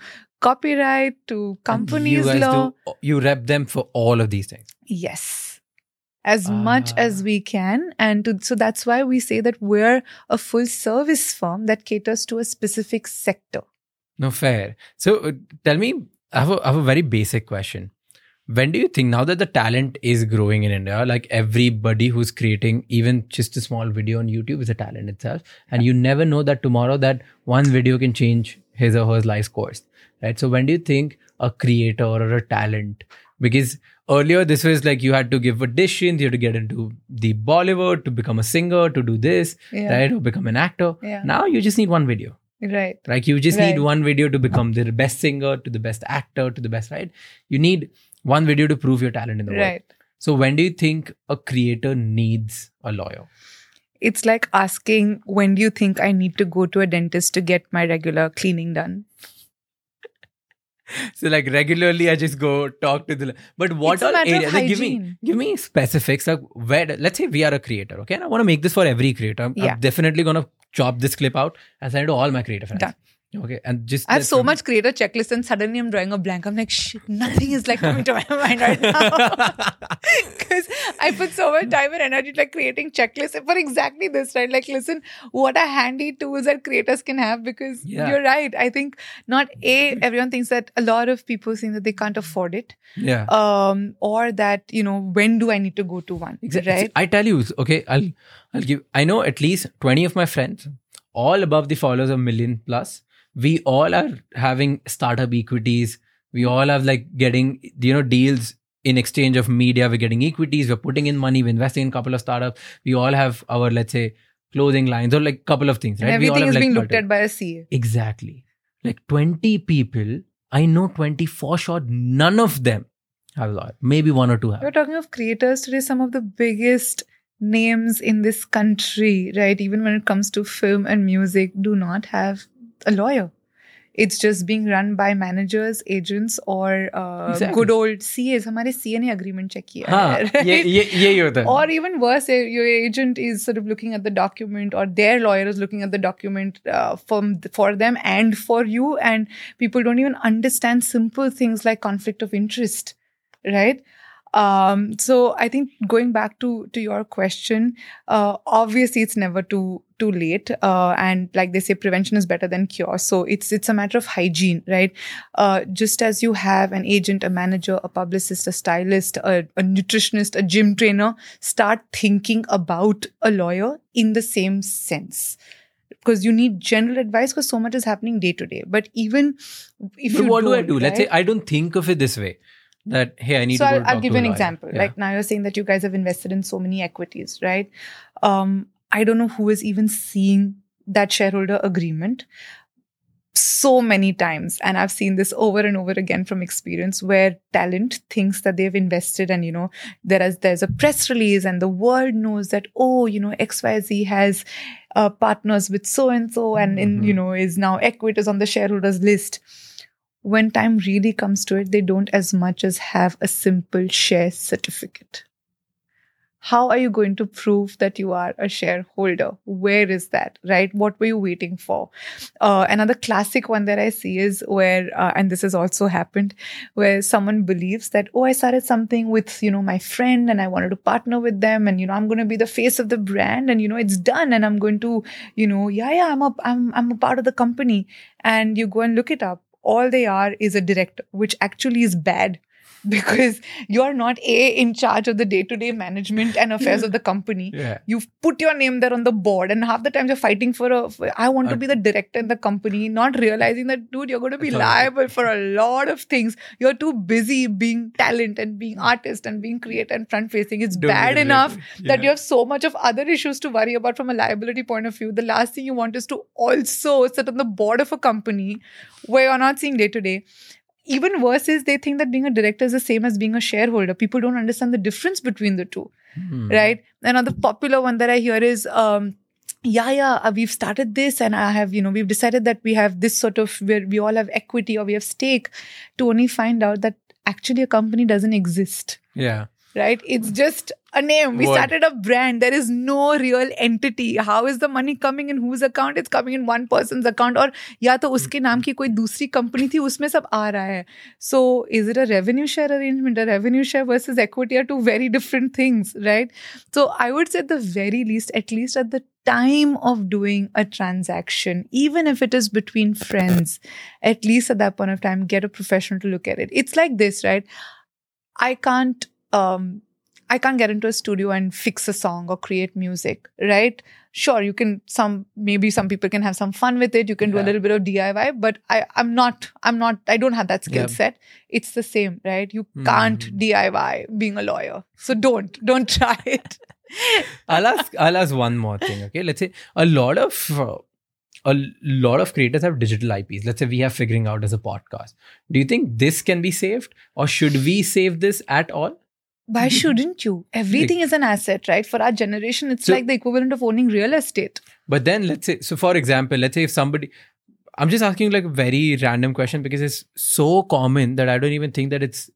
copyright, to companies you guys law. Do, you rep them for all of these things. Yes. as much Ah. as we can. And to, so that's why we say that we're a full service firm that caters to a specific sector. No, fair. So uh, tell me, I have, a, I have a very basic question. When do you think, now that the talent is growing in India, like everybody who's creating even just a small video on YouTube is a talent itself. And you never know that tomorrow that one video can change his or her life course, right? So when do you think a creator or a talent, because earlier this was like you had to give auditions, you had to get into the Bollywood to become a singer, to do this, Yeah. right? Or become an actor. Yeah. Now you just need one video. Right. Like you just Right. need one video to become the best singer, to the best actor, to the best, right? You need one video to prove your talent in the world. Right. So when do you think a creator needs a lawyer? It's like asking, when do you think I need to go to a dentist to get my regular cleaning done? So like regularly I just go talk to the, but what It's a all matter of areas? Like, give me, hygiene. give me specifics. Like where, let's say we are a creator, okay? And I want to make this for every creator. I'm, Yeah. I'm definitely going to chop this clip out and send it to all my creator friends. Done. Okay. And just I have let's so from- much creator checklist and suddenly I'm drawing a blank. I'm like, shit, nothing is like coming to my mind right now. Because I put so much time and energy like creating checklists for exactly this, right? Like, listen, what are handy tools that creators can have? Because Yeah. you're right. I think not A, everyone thinks that a lot of people think that they can't afford it. Yeah. Um, or that, you know, when do I need to go to one? Exactly. Right? I tell you, okay, I'll I'll give I know at least twenty of my friends, all above the followers of million plus. We all are having startup equities. We all have like getting, you know, deals in exchange of media. We're getting equities, we're putting in money, we're investing in a couple of startups. We all have our, let's say, clothing lines or like couple of things, right? And We all everything have, is like, being looked multiple- at by a C A. Exactly. Like twenty people, I know twenty for sure, none of them have a lawyer. Maybe one or two have. We're talking of creators today, some of the biggest names in this country, right? Even when it comes to film and music, do not have a lawyer. It's just being run by managers, agents, or uh, Exactly. good old C As. हमारे C A ने agreement check किया हाँ, है, right? ये ये यही होता है. Or even worse, eh, your agent is sort of looking at the document, or their lawyer is looking at the document uh, from for them and for you, and people don't even understand simple things like conflict of interest, right? Um, so I think going back to to your question, uh, obviously it's never too too late, uh, and like they say, prevention is better than cure. So it's it's a matter of hygiene, right? Uh, just as you have an agent, a manager, a publicist, a stylist, a, a nutritionist, a gym trainer, start thinking about a lawyer in the same sense. Because you need general advice because so much is happening day to day. But even if But you what do I don't, do? Let's say right? I don't think of it this way. That, hey, I need So to go I'll, talk I'll give to you an a lawyer. example. Yeah. Like now you're saying that you guys have invested in so many equities, right? Um, I don't know who is even seeing that shareholder agreement so many times. And I've seen this over and over again from experience where talent thinks that they've invested and, you know, there is, there's a press release and the world knows that, oh, you know, X Y Z has uh, partners with so-and-so and, in, Mhm. you know, is now Equitas on the shareholders list. When time really comes to it, they don't as much as have a simple share certificate. How are you going to prove that you are a shareholder? Where is that, right? What were you waiting for? Uh, another classic one that I see is where, uh, and this has also happened, where someone believes that, oh, I started something with, you know, my friend and I wanted to partner with them and, you know, I'm going to be the face of the brand and, you know, it's done and I'm going to, you know, yeah, yeah, I'm a, I'm, I'm a part of the company. And you go and look it up. All they are is a director, which actually is bad because you're not A, in charge of the day-to-day management and affairs of the company. Yeah. You've put your name there on the board and half the time you're fighting for a, for, I want to Uh, be the director in the company, not realizing that, dude, you're going to be Authority. liable for a lot of things. You're too busy being talent and being artist and being creative and front-facing. It's Don't bad get enough related. that Yeah. you have so much of other issues to worry about from a liability point of view. The last thing you want is to also sit on the board of a company where you're not seeing day to day. Even worse is they think that being a director is the same as being a shareholder. People don't understand the difference between the two, Hmm. right? Another popular one that I hear is, um, yeah, yeah, uh, we've started this and I have, you know, we've decided that we have this sort of, where we all have equity or we have stake, to only find out that actually a company doesn't exist. Yeah. right? It's just a name. We What? started a brand. There is no real entity. How is the money coming in whose account? It's coming in one person's account. और या तो उसके नाम की कोई दूसरी company थी उसमें सब आ रहा है. So is it a revenue share arrangement? A revenue share versus equity are two very different things, right? So I would say at the very least, at least at the time of doing a transaction, even if it is between friends, at least at that point of time, get a professional to look at it. It's like this, right? I can't, um, I can't get into a studio and fix a song or create music, right? Sure, you can, some, maybe some people can have some fun with it. You can do Yeah. a little bit of D I Y, but I, I'm not, I'm not, I don't have that skill Yeah. set. It's the same, right? You Hmm. can't D I Y being a lawyer. So don't, don't try it. I'll ask. I'll ask one more thing. Okay, let's say a lot of uh, a lot of creators have digital I Ps. Let's say we have Figuring Out as a podcast. Do you think this can be saved, or should we save this at all? Why shouldn't you? Everything is an asset, right? For our generation, it's So- like the equivalent of owning real estate. But then let's say, so for example, let's say if somebody, I'm just asking like a very random question because it's so common that I don't even think that it's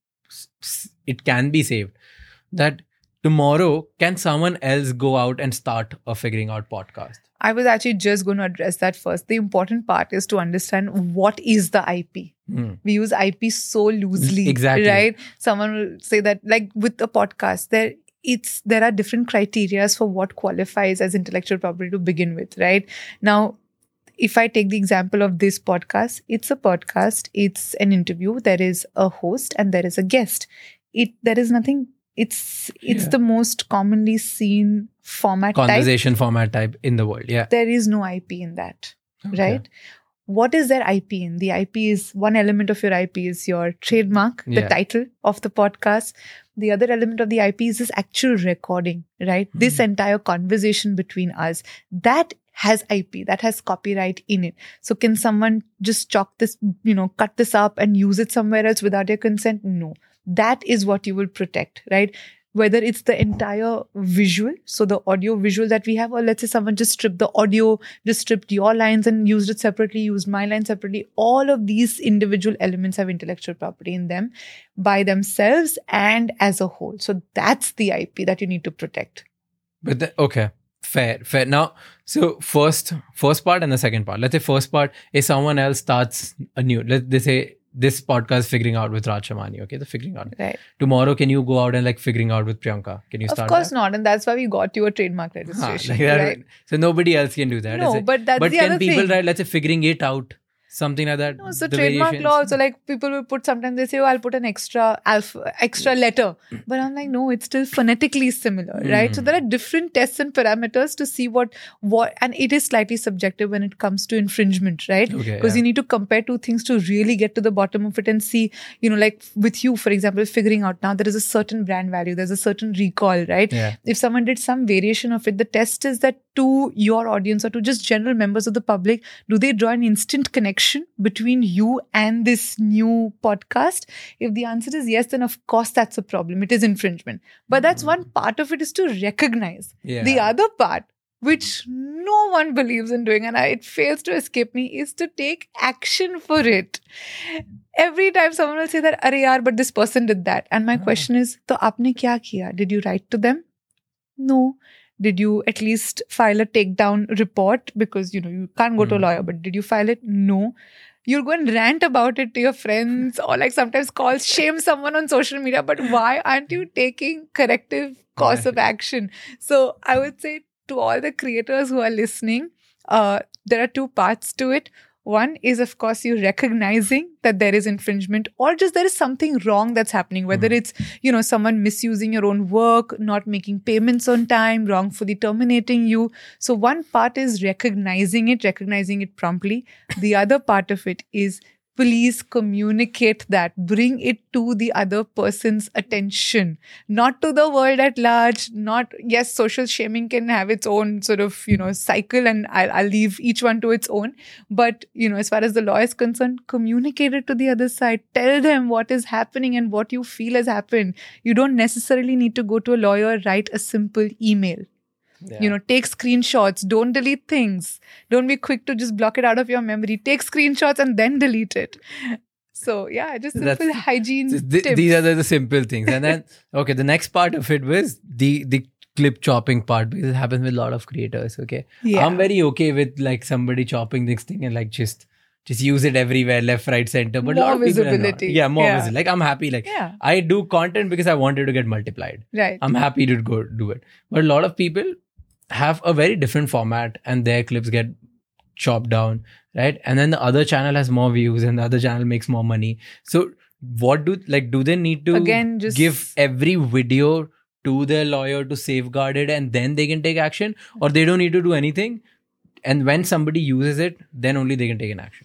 it can be saved. That tomorrow, can someone else go out and start a Figuring Out podcast? I was actually just going to address that first. The important part is to understand what is the I P. Hmm. We use I P so loosely, Exactly. right? Someone will say that, like with a podcast, there it's there are different criterias for what qualifies as intellectual property to begin with, right? Now, if I take the example of this podcast, it's a podcast, it's an interview, there is a host and there is a guest. It there is nothing. It's it's Yeah. the most commonly seen format type. Conversation format type in the world. Yeah. There is no I P in that, Okay. right? What is their I P in? The I P is, one element of your I P is your trademark, the Yeah. title of the podcast. The other element of the I P is this actual recording, right? This entire conversation between us, that has I P, that has copyright in it. So can someone just chalk this, you know, cut this up and use it somewhere else without your consent? No. That is what you will protect, right? Whether it's the entire visual, so the audio visual that we have, or let's say someone just stripped the audio, just stripped your lines and used it separately, used my line separately. All of these individual elements have intellectual property in them by themselves and as a whole. So that's the I P that you need to protect. But the, okay, fair, fair. Now, so first, first part and the second part. Let's say first part is someone else starts a new. Let's they say this podcast Figuring Out with Raj Shamani. Okay, the Figuring Out. Right. Tomorrow, can you go out and like Figuring Out with Priyanka? Can you Of start? course that? not. And that's why we got you a trademark Huh, registration. like that, right? So nobody else can do that. No, is it? but that's but the can other people thing. write? Let's say Figuring It Out, something like that. No, so the trademark variations? law also, like people will put, sometimes they say, oh, I'll put an extra alpha, extra letter. But I'm like, no, it's still phonetically similar, right? So there are different tests and parameters to see what, what, and it is slightly subjective when it comes to infringement, right? Okay, Because yeah. you need to compare two things to really get to the bottom of it and see, you know, like with you, for example, Figuring Out now, there is a certain brand value, there's a certain recall, right? Yeah. If someone did some variation of it, the test is that to your audience or to just general members of the public, do they draw an instant connection between you and this new podcast? If the answer is yes, then of course that's a problem. It is infringement. But that's one part of it, is to recognize. Yeah. The other part, which no one believes in doing, and I, it fails to escape me, is to take action for it. Every time someone will say that, "Arey yaar, but this person did that." And my question is, to aapne kya kiya? Did you write to them? No. Did you at least file a takedown report? Because, you know, you can't go to a lawyer, but did you file it? No. You'll go and rant about it to your friends, or like sometimes call, shame someone on social media. But why aren't you taking corrective course of action? So I would say to all the creators who are listening, uh, there are two parts to it. One is, of course, you recognizing that there is infringement, or just there is something wrong that's happening, whether it's, you know, someone misusing your own work, not making payments on time, wrongfully terminating you. So one part is recognizing it, recognizing it promptly. The other part of it is, please communicate that, bring it to the other person's attention, not to the world at large. Not, yes, social shaming can have its own sort of, you know, cycle, and I'll, I'll leave each one to its own. But, you know, as far as the law is concerned, communicate it to the other side. Tell them what is happening and what you feel has happened. You don't necessarily need to go to a lawyer, write a simple email. Yeah. You know, take screenshots, don't delete things. Don't be quick to just block it out of your memory. Take screenshots and then delete it. So yeah, just That's- simple hygiene So th- tips. these are the, the simple things. And then, okay, the next part of it was the the clip chopping part, because it happens with a lot of creators. Okay, Yeah. I'm very okay with like somebody chopping this thing and like just just use it everywhere, left, right, center. But a lot More of people are not. visibility. Yeah, more Yeah. visible. Like I'm happy. Like Yeah. I do content because I wanted to get multiplied. Right. I'm happy to go do it. But a lot of people have a very different format and their clips get chopped down, right? And then the other channel has more views and the other channel makes more money. So what do like do they need to Again, just- give every video to their lawyer to safeguard it and then they can take action, or they don't need to do anything, and when somebody uses it then only they can take an action?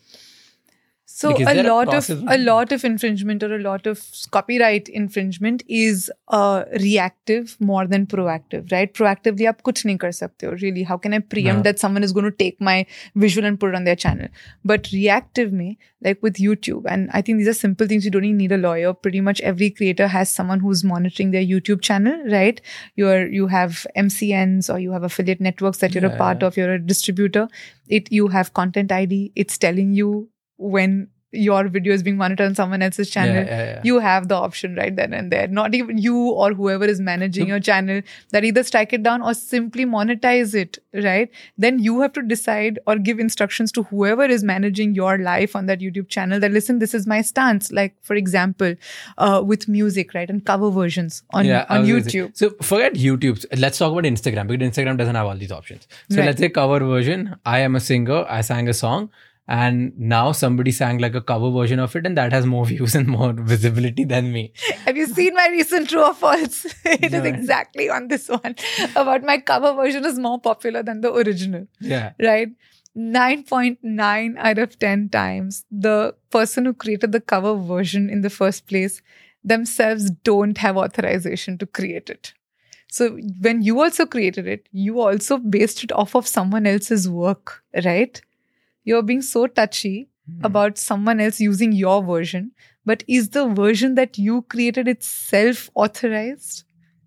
So Like, is a there a lot of process? a lot of infringement or a lot of copyright infringement is uh, reactive more than proactive, right? Proactively, आप कुछ नहीं कर सकते हो. Really, how can I preempt No. that someone is going to take my visual and put it on their channel? But reactive में, like with YouTube, and I think these are simple things. You don't even need a lawyer. Pretty much every creator has someone who's monitoring their YouTube channel, right? You're you have M C Ns or you have affiliate networks that you're a Yeah, part yeah. of. You're a distributor. It you have content I D. It's telling you when your video is being monitored on someone else's channel. Yeah, yeah, yeah. You have the option right then and there. Not even you or whoever is managing your channel, that either strike it down or simply monetize it, right? Then you have to decide or give instructions to whoever is managing your life on that YouTube channel that, listen, this is my stance. Like, for example, uh, with music, right? And cover versions on, Yeah, I on was gonna say- YouTube. So forget YouTube. Let's talk about Instagram, because Instagram doesn't have all these options. So Right. let's say cover version. I am a singer. I sang a song, and now somebody sang like a cover version of it, and that has more views and more visibility than me. Have you seen my recent true or false? It No. is exactly on this one about my cover version is more popular than the original. Yeah. Right? nine point nine out of ten times, the person who created the cover version in the first place themselves don't have authorization to create it. So when you also created it, you also based it off of someone else's work, right? You're being so touchy about someone else using your version, but is the version that you created itself authorized?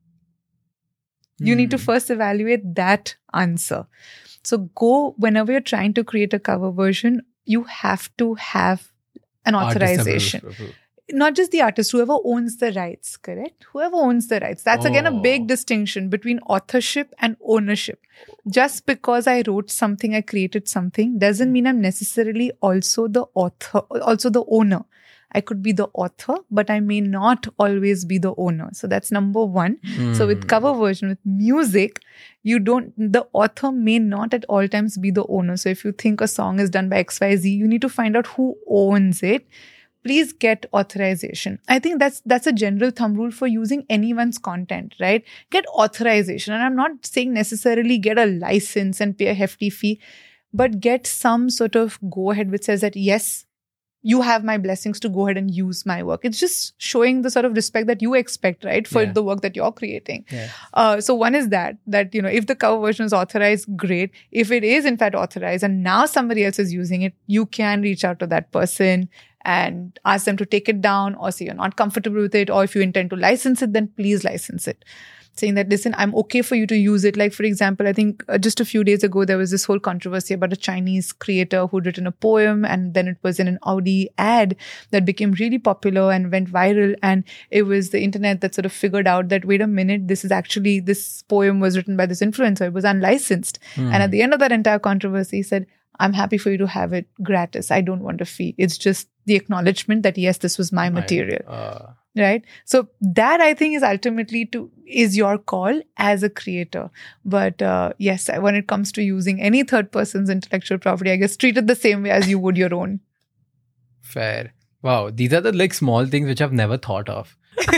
You need to Hmm. first evaluate that answer. So go, whenever you're trying to create a cover version, you have to have an Artist authorization. approval. Not just the artist, whoever owns the rights, correct? Whoever owns the rights. That's again a big Oh. distinction between authorship and ownership. Just because I wrote something, I created something, doesn't mean I'm necessarily also the author, also the owner. I could be the author, but I may not always be the owner. So that's number one. So with Hmm. cover version, with music, you don't, the author may not at all times be the owner. So if you think a song is done by X Y Z, you need to find out who owns it. Please get authorization. I think that's that's a general thumb rule for using anyone's content, right? Get authorization. And I'm not saying necessarily get a license and pay a hefty fee, but get some sort of go ahead which says that, yes, you have my blessings to go ahead and use my work. It's just showing the sort of respect that you expect, right? For Yeah. the work that you're creating. Yeah. Uh, so one is that, that, you know, if the cover version is authorized, great. If it is in fact authorized and now somebody else is using it, you can reach out to that person and ask them to take it down, or say you're not comfortable with it, or if you intend to license it, then please license it. Saying that, listen, I'm okay for you to use it. Like, for example, I think uh, just a few days ago, there was this whole controversy about a Chinese creator who'd written a poem, and then it was in an Audi ad that became really popular and went viral. And it was the internet that sort of figured out that, wait a minute, this is actually, this poem was written by this influencer. It was unlicensed. Hmm. And at the end of that entire controversy, he said, I'm happy for you to have it gratis. I don't want a fee. It's just the acknowledgement that, yes, this was my material. Uh, Right. So that, I think, is ultimately to is your call as a creator. But uh, yes, when it comes to using any third person's intellectual property, I guess treat it the same way as you would your own. fair. Wow. These are the like small things which I've never thought of.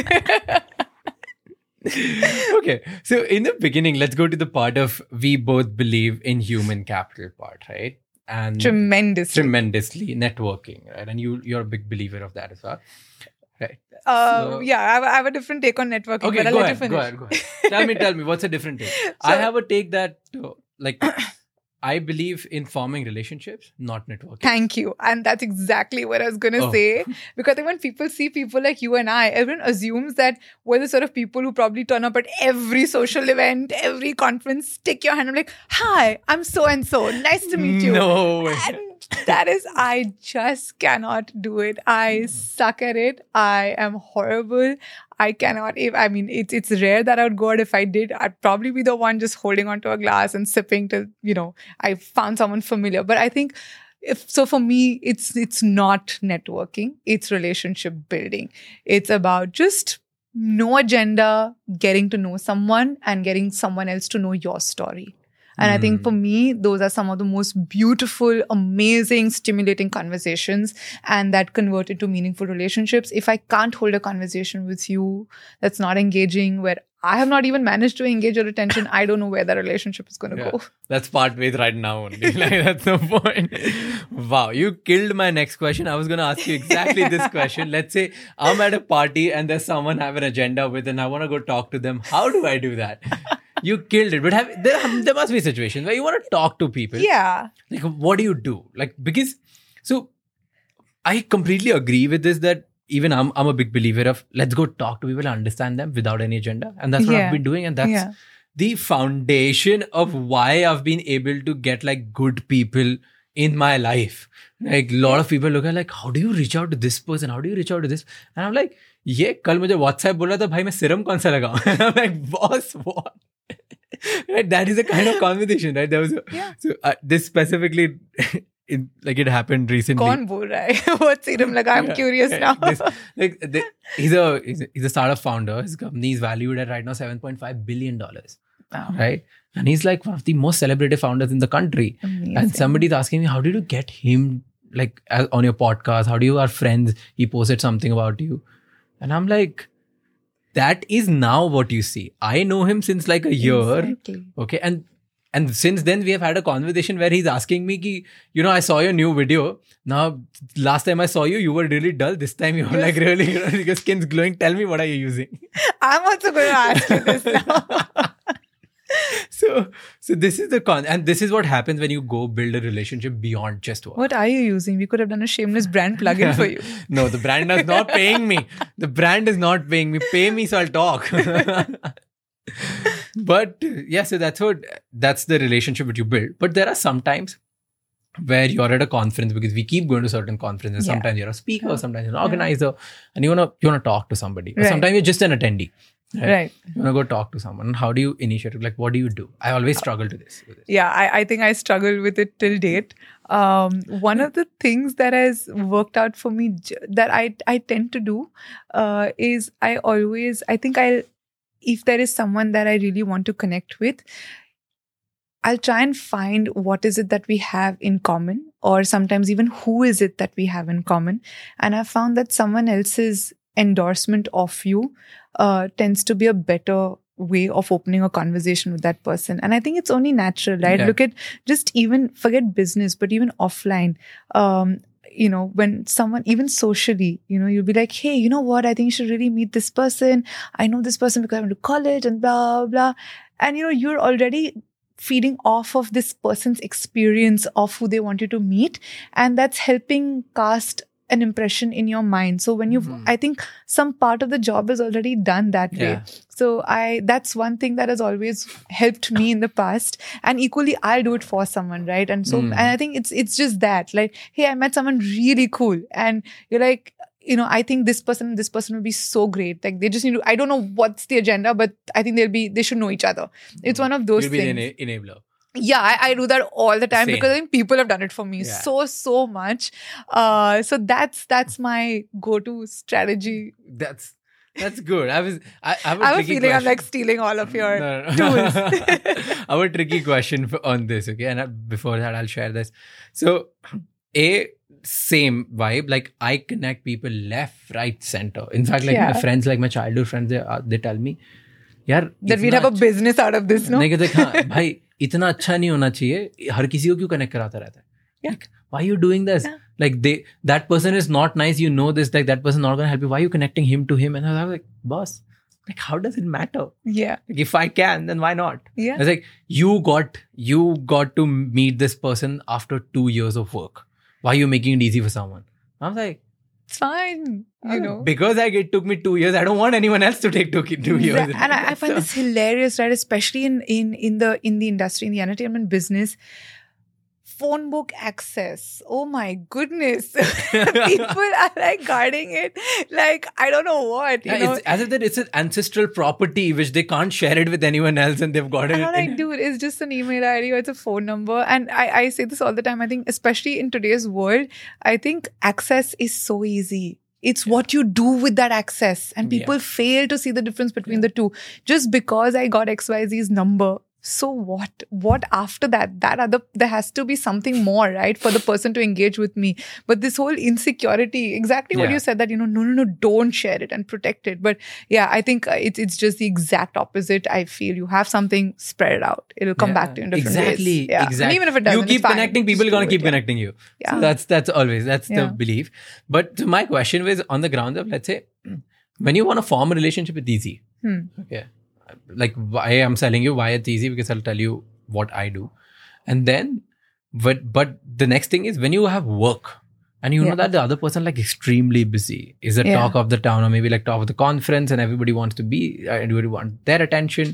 Okay. So in the beginning, let's go to the part of we both believe in human capital part, right? And Tremendously. tremendously networking, right? And you you're a big believer of that as well, right? Uh, So- yeah, I have, I have a different take on networking, Okay, but I'll go let ahead, you go finish. ahead, go ahead. Tell me, tell me, what's a different take? I So- have a take that, uh, like, I believe in forming relationships, not networking. Thank you. And that's exactly what I was going to Oh. say. Because I think when people see people like you and I, everyone assumes that we're the sort of people who probably turn up at every social event, every conference, stick your hand. I'm like, hi, I'm so and so. Nice to meet you. No way. And That is, I just cannot do it. I suck at it. I am horrible. I cannot. If I mean, it's it's rare that I would go out. If I did, I'd probably be the one just holding onto a glass and sipping till, you know, I found someone familiar. But I think if so, for me, it's it's not networking. It's relationship building. It's about just no agenda, getting to know someone and getting someone else to know your story. And mm. I think for me, those are some of the most beautiful, amazing, stimulating conversations, and that convert into meaningful relationships. If I can't hold a conversation with you that's not engaging, where I have not even managed to engage your attention, I don't know where the relationship is going to yeah, go. That's part ways right now only. Like, that's the point. Wow, you killed my next question. I was going to ask you exactly this question. Let's say I'm at a party and there's someone I have an agenda with and I want to go talk to them. How do I do that? You killed it. But have, there, there must be situations where you want to talk to people. Yeah. Like, what do you do? Like, because, so I completely agree with this, that even I'm I'm a big believer of let's go talk to people and understand them without any agenda. And that's what yeah. I've been doing. And that's yeah. the foundation of why I've been able to get like good people in my life. Like a lot of people look at like, how do you reach out to this person? How do you reach out to this? And I'm like, ye kal mujhe WhatsApp bola tha, bhai main serum kaun sa lagaun? And I'm like, boss, what? Right? That is a kind of conversation, right? There was a, yeah. so uh, this specifically, it, like it happened recently. Kaun bol raha hai? What serum laga? I'm yeah. curious now. This, like the, he's a he's a he's a startup founder. His company is valued at right now seven point five billion dollars. Wow. Right? And he's like one of the most celebrated founders in the country. Amazing. And somebody's asking me, how did you get him like as, on your podcast? How do you are friends? He posted something about you. And I'm like, that is now what you see. I know him since like a year. Exactly. Okay. And and since then we have had a conversation where he's asking me, ki, you know, I saw your new video. Now, last time I saw you, you were really dull. This time you were like really, you know, your skin's glowing. Tell me, what are you using? I'm also going to ask you this now. So, so this is the con, and this is what happens when you go build a relationship beyond just work. What are you using? We could have done a shameless brand plugin for you. No, the brand is not paying me. The brand is not paying me. Pay me, so I'll talk. But yeah, so that's what that's the relationship that you build. But there are some times where you're at a conference, because we keep going to certain conferences. Yeah. Sometimes you're a speaker, Yeah. sometimes you're an organizer, yeah. and you wanna you wanna talk to somebody. Or Right. sometimes you're just an attendee. Right. Right. You wanna go talk to someone. How do you initiate it? Like, what do you do? I always struggle to this. With this. Yeah, I, I think I struggled with it till date. Um, one of the things that has worked out for me j- that I I tend to do uh, is I always, I think I'll, if there is someone that I really want to connect with, I'll try and find what is it that we have in common, or sometimes even who is it that we have in common. And I found that someone else's endorsement of you uh, tends to be a better way of opening a conversation with that person. And I think it's only natural, right? Yeah. Look at just even forget business, but even offline, um, you know, when someone, even socially, you know, you'll be like, hey, you know what? I think you should really meet this person. I know this person because I went to college and blah, blah. And, you know, you're already feeding off of this person's experience of who they want you to meet. And that's helping cast an impression in your mind. So when you, Mm-hmm. I think some part of the job is already done that Yeah. way. So I, that's one thing that has always helped me in the past. And equally, I'll do it for someone, right? And so, Mm. and I think it's, it's just that, like, hey, I met someone really cool. And you're like, you know, I think this person, this person will be so great. Like, they just need to, I don't know what's the agenda, but I think they'll be, they should know each other. It's one of those You'll be things. an ena- enabler. Yeah, I, I do that all the time Same. because I think people have done it for me Yeah. so, so much. Uh, so that's that's my go-to strategy. That's that's good. I was I, I have a I have a tricky feeling I'm question. like stealing all of your No, no, no. tools. I have a tricky question for, on this, okay? And I, before that, I'll share this. So, A, same vibe. Like, I connect people left, right, center. In fact, like Yeah. my friends, like my childhood friends, they, uh, they tell me, यार That we'd इतना have a अच्छा- business out of this, no? नहीं कहते हाँ भाई इतना अच्छा नहीं होना चाहिए हर किसी को क्यों कनेक्ट कराता रहता है Yeah. like, why are you doing this Yeah. like they that person is not nice, you know this, like that person not going to help you, why are you connecting him to him? And I was like, boss, like how does it matter? Yeah. Like, if I can, then why not? Yeah. I was like, you got you got to meet this person after two years of work. Why are you making it easy for someone? I was like, It's fine, you know. because like it took me two years, I don't want anyone else to take two, two years. Exact- And I, I find So- this hilarious, right? Especially in in in the in the industry, in the entertainment business. phone book access. Oh my goodness. People are like guarding it. Like, I don't know what. You Yeah, know? it's as if that it's an ancestral property which they can't share it with anyone else, and they've got it. And I'm like, in- dude, it's just an email I D or it's a phone number. And I, I say this all the time. I think, especially in today's world, I think access is so easy. It's what you do with that access. And people Yeah. fail to see the difference between the two. Just because I got X Y Z's number, so what? What after that? That other, there has to be something more, right? For the person to engage with me. But this whole insecurity, exactly what Yeah. you said, that, you know, no, no, no, don't share it and protect it. But yeah, I think uh, it's it's just the exact opposite. I feel you have something, spread it out. It'll come Yeah, back to you in different exactly, ways. Yeah. And Exactly. even if it doesn't, you keep it's fine. connecting, people Just are gonna do keep it, yeah. connecting you. Yeah. So that's that's always that's Yeah. the belief. But my question was on the grounds of, let's say, when you want to form a relationship, it's easy. Hmm. Okay, like why I'm telling you why it's easy, because I'll tell you what I do, and then but but the next thing is when you have work. And you Yeah. know that the other person like extremely busy, is the Yeah. talk of the town, or maybe like talk of the conference, and everybody wants to be, uh, everybody wants their attention.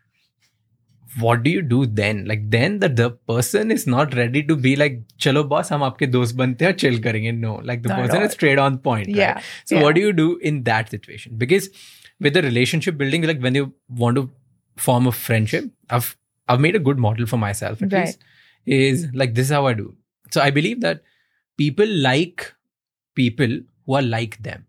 What do you do then? Like then the, the person is not ready to be like, chalo boss, hum aapke dost bante hain, chill karenge. No, like the Not at person all. is straight on point. Yeah. Right? So Yeah. what do you do in that situation? Because with the relationship building, like when you want to form a friendship, I've I've made a good model for myself at Right. least. Is like, this is how I do. So I believe that people like people who are like them,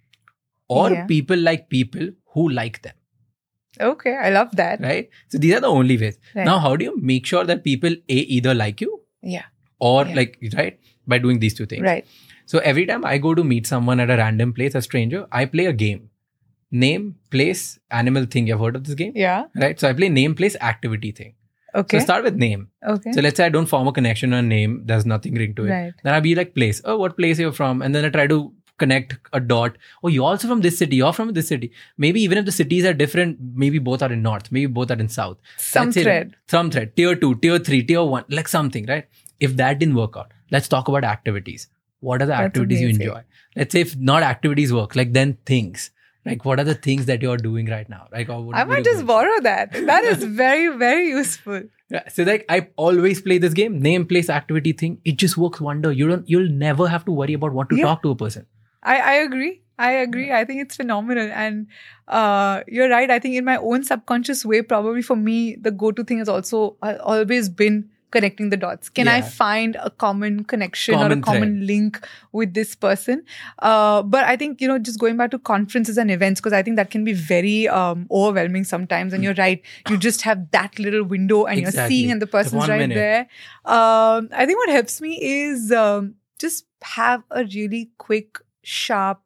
or Yeah. people like people who like them. Okay, I love that. Right? So these are the only ways. Right. Now, how do you make sure that people A, either like you, Yeah. or Yeah. like, right? By doing these two things. Right. So every time I go to meet someone at a random place, a stranger, I play a game. Name, place, animal thing. You've heard of this game? Yeah. Right? So I play name, place, activity thing. Okay. So start with name. Okay. So let's say I don't form a connection on name. There's nothing ring to it. Right. Then I'll be like, place. Oh, what place you're from? And then I try to connect a dot. Oh, you're also from this city. You're from this city. Maybe even if the cities are different, maybe both are in north. Maybe both are in south. Some That's it. thread. Some thread. Tier two, tier three, tier one. Like something, right? If that didn't work out, let's talk about activities. What are the That's activities amazing. you enjoy? Let's say if not activities work, like then things. Like what are the things that you're doing right now? Like, or what, I what might you just doing? borrow that. That is very, very useful. Yeah, so like I always play this game, name, place, activity thing. It just works wonder. You don't, you'll never have to worry about what to Yeah. talk to a person. I, I agree. I agree. I think it's phenomenal. And uh, you're right. I think in my own subconscious way, probably for me, the go-to thing has also uh, always been connecting the dots. Can I Yeah. find a common connection or Common a common thread. link with this person? Uh, but I think, you know, just going back to conferences and events, because I think that can be very um, overwhelming sometimes. And you're right. You just have that little window and you're Exactly. seeing and the Like person's one right minute. there. Um, I think what helps me is um, just have a really quick, sharp,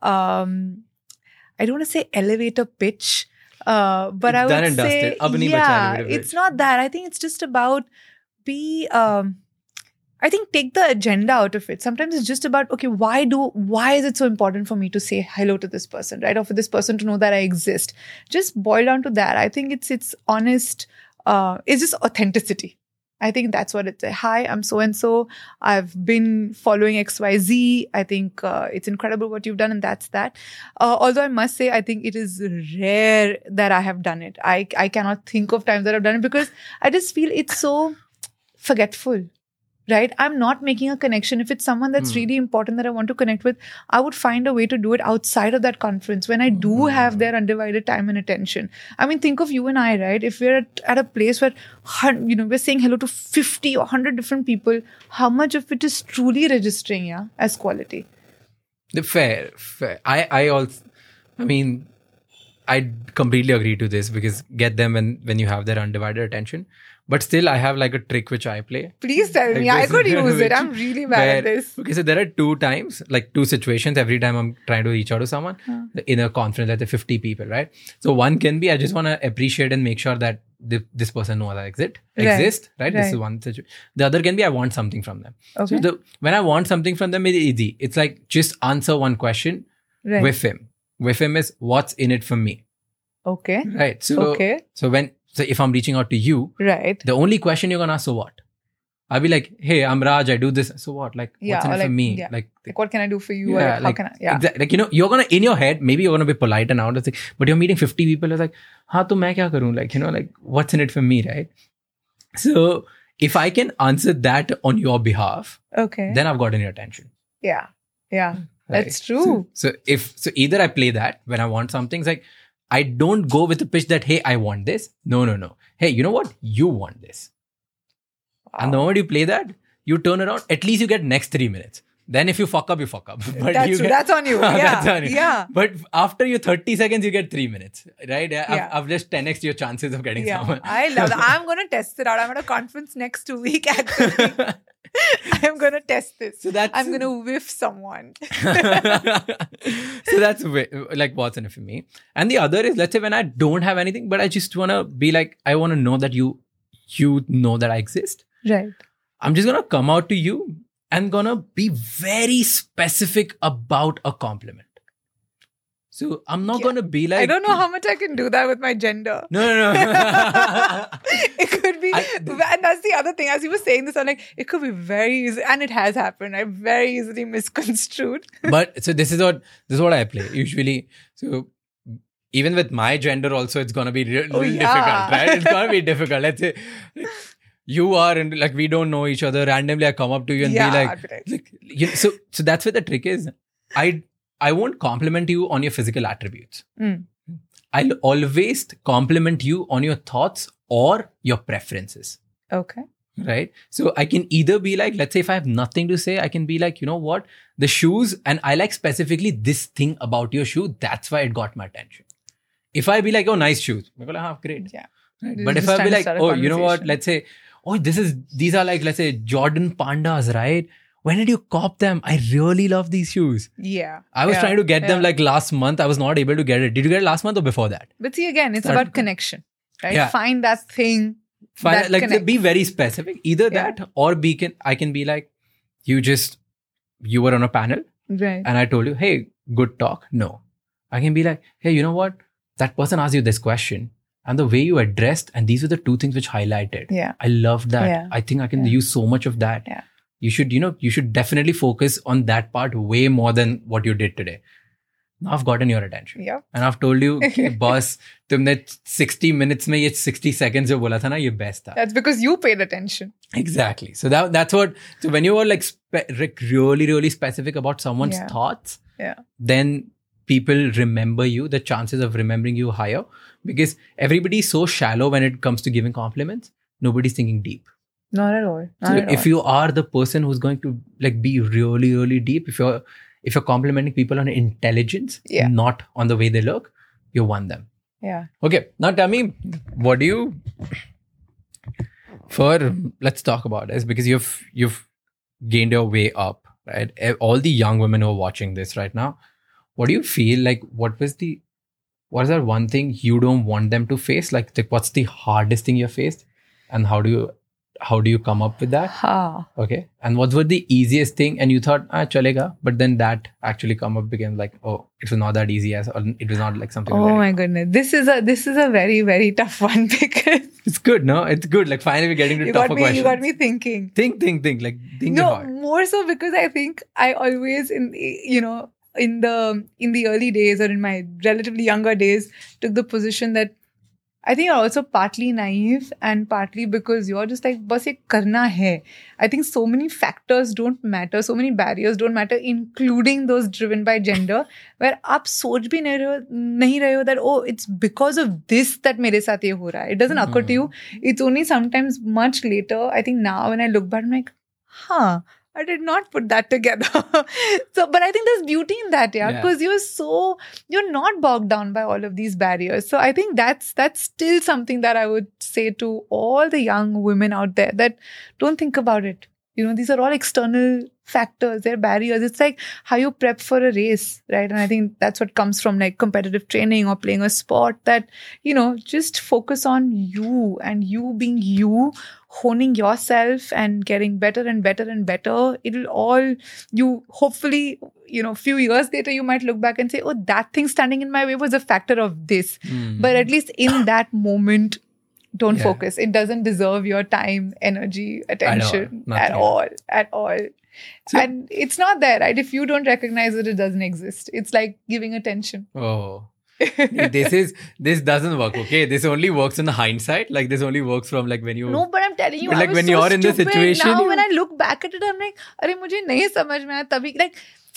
um, I don't want to say elevator pitch, uh, but It's I would done and say, dusted. Ab nahi bacha yeah, elevator it's pitch. not that. I think it's just about be, um, I think take the agenda out of it. Sometimes it's just about, okay, why do, why is it so important for me to say hello to this person, right? Or for this person to know that I exist. Just boil down to that. I think it's, it's honest, uh, it's just authenticity. I think that's what it's. Hi, I'm so-and-so. I've been following X Y Z. I think uh, it's incredible what you've done, and that's that. Uh, although I must say, I think it is rare that I have done it. I, I cannot think of times that I've done it because I just feel it's so forgetful. Right? I'm not making a connection. If it's someone that's Hmm. really important that I want to connect with, I would find a way to do it outside of that conference when I do have their undivided time and attention. I mean, think of you and I, right? If we're at, at a place where, hun- you know, we're saying hello to fifty or one hundred different people, how much of it is truly registering, yeah, as quality? The fair, fair. I, I also, I mean, I completely agree to this, because get them when, when you have their undivided attention. But still, I have like a trick which I play. Please tell Like me. I this, could use it. which- I'm really bad at where- this. Okay, so there are two times, like two situations every time I'm trying to reach out to someone in a conference, let's say fifty people, right? So one can be, I just want to appreciate and make sure that the, this person knows I exist, Right, exist, right? This is right. one situation. The other can be, I want something from them. Okay. So the, when I want something from them, it's easy. It's like, just answer one question Right. with him. With him is, what's in it for me? Okay. Right. So, Okay. so when, so if I'm reaching out to you, Right. the only question you're going to ask, so what? I'll be like, hey, I'm Raj, I do this. So what? Like, Yeah, what's in or it for like- me? yeah. Like, Like, what can I do for you? yeah, or like, how like, can I? Yeah. exact- like, you know, you're going to, in your head, maybe you're going to be polite and out, but you're meeting fifty people. It's like, हाँ तो मैं क्या करूँ? Like, you know, like, what's in it for me, right? So if I can answer that on your behalf, Okay. then I've gotten your attention. Yeah. Yeah. Right? That's true. So, so if so, either I play that when I want something. It's like I don't go with the pitch that hey, I want this. No, no, no. Hey, you know what? You want this. Wow. And the moment you play that, you turn around. At least you get next three minutes. Then if you fuck up, you fuck up. But That's you true. get, That's on you. Yeah. That's on you. Yeah. But after your thirty seconds, you get three minutes. Right? I've, Yeah. I've just ten x your chances of getting Yeah. someone. I love that. I'm going to test it out. I'm at a conference next week, actually. I'm going to test this. So that's I'm going to whiff someone. So that's wi- like what's in it for me. And the other is, let's say when I don't have anything, but I just want to be like, I want to know that you, you know that I exist. Right. I'm just going to come out to you and going to be very specific about a compliment. So I'm not Yeah. going to be like... I don't know how much I can do that with my gender. No, no, no. It could be, I- and that's the other thing. As you were saying this, I'm like, it could be very easy, and it has happened. I very easily misconstrued. But so this is what this is what I play usually. So even with my gender also, it's gonna be real, Oh, real yeah. difficult, right? It's gonna be difficult. Let's say you are and like we don't know each other. Randomly, I come up to you and Yeah, be like, I'd be like- like you know, so so that's where the trick is. I I won't compliment you on your physical attributes. Mm. I'll always compliment you on your thoughts or your preferences. Okay. Right. So I can either be like, let's say if I have nothing to say, I can be like, you know what, the shoes, and I like specifically this thing about your shoe. That's why it got my attention. If I be like, oh, nice shoes, I'm like, oh, great. Yeah. Right? You're But if just I trying be to like, start a oh, you know what, conversation. let's say, oh, this is, these are like, let's say Jordan Pandas, right? When did you cop them? I really love these shoes. Yeah. I was Yeah. trying to get them Yeah. like last month. I was not able to get it. Did you get it last month or before that? But see, again, it's Start- about connection, right? Yeah. Find that thing. Fine, that like connects. be very specific. Either Yeah. that or be can I can be like, you just you were on a panel Right. and I told you, hey, good talk. No. I can be like, hey, you know what? That person asked you this question and the way you addressed, and these were the two things which highlighted. Yeah. I loved that. Yeah. I think I can Yeah. use so much of that. Yeah. You should, you know, you should definitely focus on that part way more than what you did today. Now I've gotten your attention. Yep. And I've told you, boss, तुमने sixty minutes में ये sixty seconds जो बोला था ना, ये best था. That's because you paid attention. Exactly. So that that's what. So when you are like, spe- like really really specific about someone's Yeah. thoughts, Yeah. then people remember you. The chances of remembering you higher, because everybody is so shallow when it comes to giving compliments. Nobody's thinking deep. Not at all. Not So at if all. you are the person who's going to like be really really deep, if you're if you're complimenting people on intelligence, Yeah. not on the way they look, you won them. Yeah. Okay, now tell me, what do you for let's talk about this, because you've you've gained your way up, right? E- All the young women who are watching this right now, what do you feel like? What was the what is that one thing you don't want them to face? Like, like what's the hardest thing you faced, and how do you how do you come up with that? Ha. Okay, and what was the easiest thing? And you thought, ah, chalega, but then that actually come up became like, oh, it was not that easy, as or it was not like something. Oh very my goodness. This is a this is a very, very tough one because It's good, no? It's good. Like finally we're getting to you tougher got me questions. you got me thinking. Think, think, think. Like think No, hard. more so because I think I always in the- you know in the in the early days or in my relatively younger days took the position that I think you're also partly naive and partly because you're just like bas ye karna hai. I think so many factors don't matter, so many barriers don't matter, including those driven by gender, where आप सोच भी नहीं रहे हो नहीं रहे हो that oh it's because of this that मेरे साथ ये हो रहा है. It doesn't occur to you. It's only sometimes much later. I think now when I look back, I'm like, huh. I did not put that together. So, but I think there's beauty in that, yeah, Yeah. because you're so, you're not bogged down by all of these barriers. So I think that's, that's still something that I would say to all the young women out there, that don't think about it. You know, these are all external factors, they're barriers. It's like how you prep for a race, right? And I think that's what comes from like competitive training or playing a sport, that, you know, just focus on you and you being you, honing yourself and getting better and better and better. It'll all, you hopefully, you know, few years later, you might look back and say, oh, that thing standing in my way was a factor of this. Mm. But at least in that moment, don't Yeah. focus. It doesn't deserve your time, energy, attention Nothing. at all, at all. So- And it's not there, right? If you don't recognize it, it doesn't exist. It's like giving attention. Oh. this is this doesn't work. Okay, this only works in the hindsight. Like this only works from like when you. No, but I'm telling you, but I like was when so you're in the stupid. situation. Now you- when I look back at it, I'm like, अरे मुझे नहीं समझ में आया तभी like.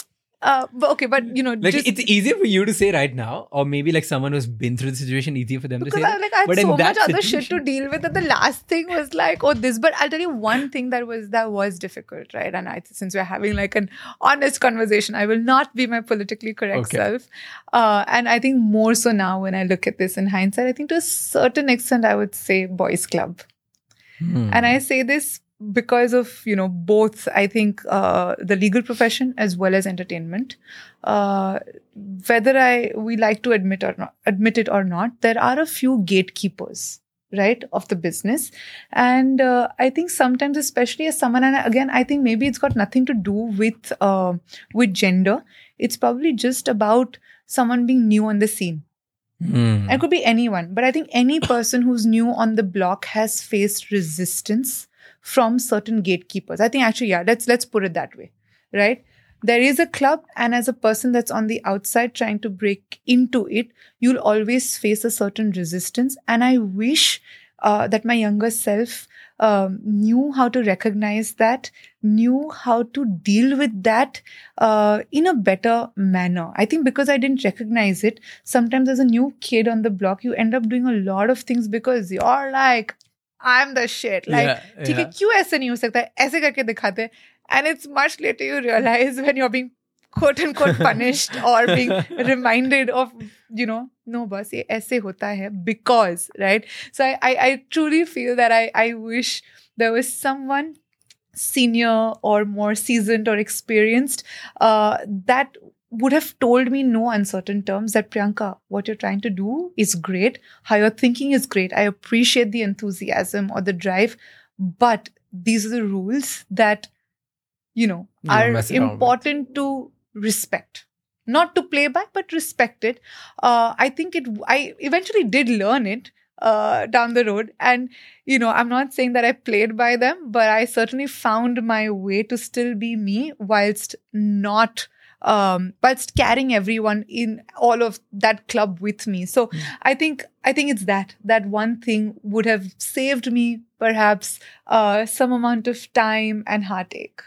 Uh, but okay, but you know, like just, it's easier for you to say right now, or maybe like someone who's been through the situation, easier for them because to say. I, like, I had but so in that much other situation, shit to deal with that the last thing was like, oh, this. But I'll tell you one thing that was that was difficult, right? And I, since we're having like an honest conversation, I will not be my politically correct Okay. self. Uh, and I think more so now when I look at this in hindsight, I think to a certain extent I would say boys' club. Hmm. And I say this because of, you know, both, I think, uh, the legal profession as well as entertainment. Uh, whether I we like to admit or not, admit it or not, there are a few gatekeepers, right, of the business. And uh, I think sometimes, especially as someone, and again, I think maybe it's got nothing to do with uh, with gender. It's probably just about someone being new on the scene. Hmm. It could be anyone, but I think any person who's new on the block has faced resistance from certain gatekeepers. I think actually, yeah, let's let's put it that way, right? There is a club, and as a person that's on the outside trying to break into it, you'll always face a certain resistance. And I wish uh, that my younger self um, knew how to recognize that, knew how to deal with that uh, in a better manner. I think because I didn't recognize it, sometimes as a new kid on the block, you end up doing a lot of things because you're like, I'm the shit. Like, Yeah, ठीक है, yeah. क्यों ऐसे नहीं हो सकता है? ऐसे करके दिखाते हैं. And it's much later you realize when you're being quote unquote punished or being reminded of, you know, no, बस ये ऐसे होता है because, right? So I, I, I truly feel that I, I wish there was someone senior or more seasoned or experienced uh, that would have told me no uncertain terms that Priyanka, what you're trying to do is great. How you're thinking is great. I appreciate the enthusiasm or the drive, but these are the rules that, you know, You don't are mess around with. important to respect. Not to play back, but respect it. Uh, I think it, I eventually did learn it uh, down the road. And, you know, I'm not saying that I played by them, but I certainly found my way to still be me whilst not Um, whilst carrying everyone in all of that club with me. So Mm. I think I think it's that. That one thing would have saved me perhaps uh, some amount of time and heartache.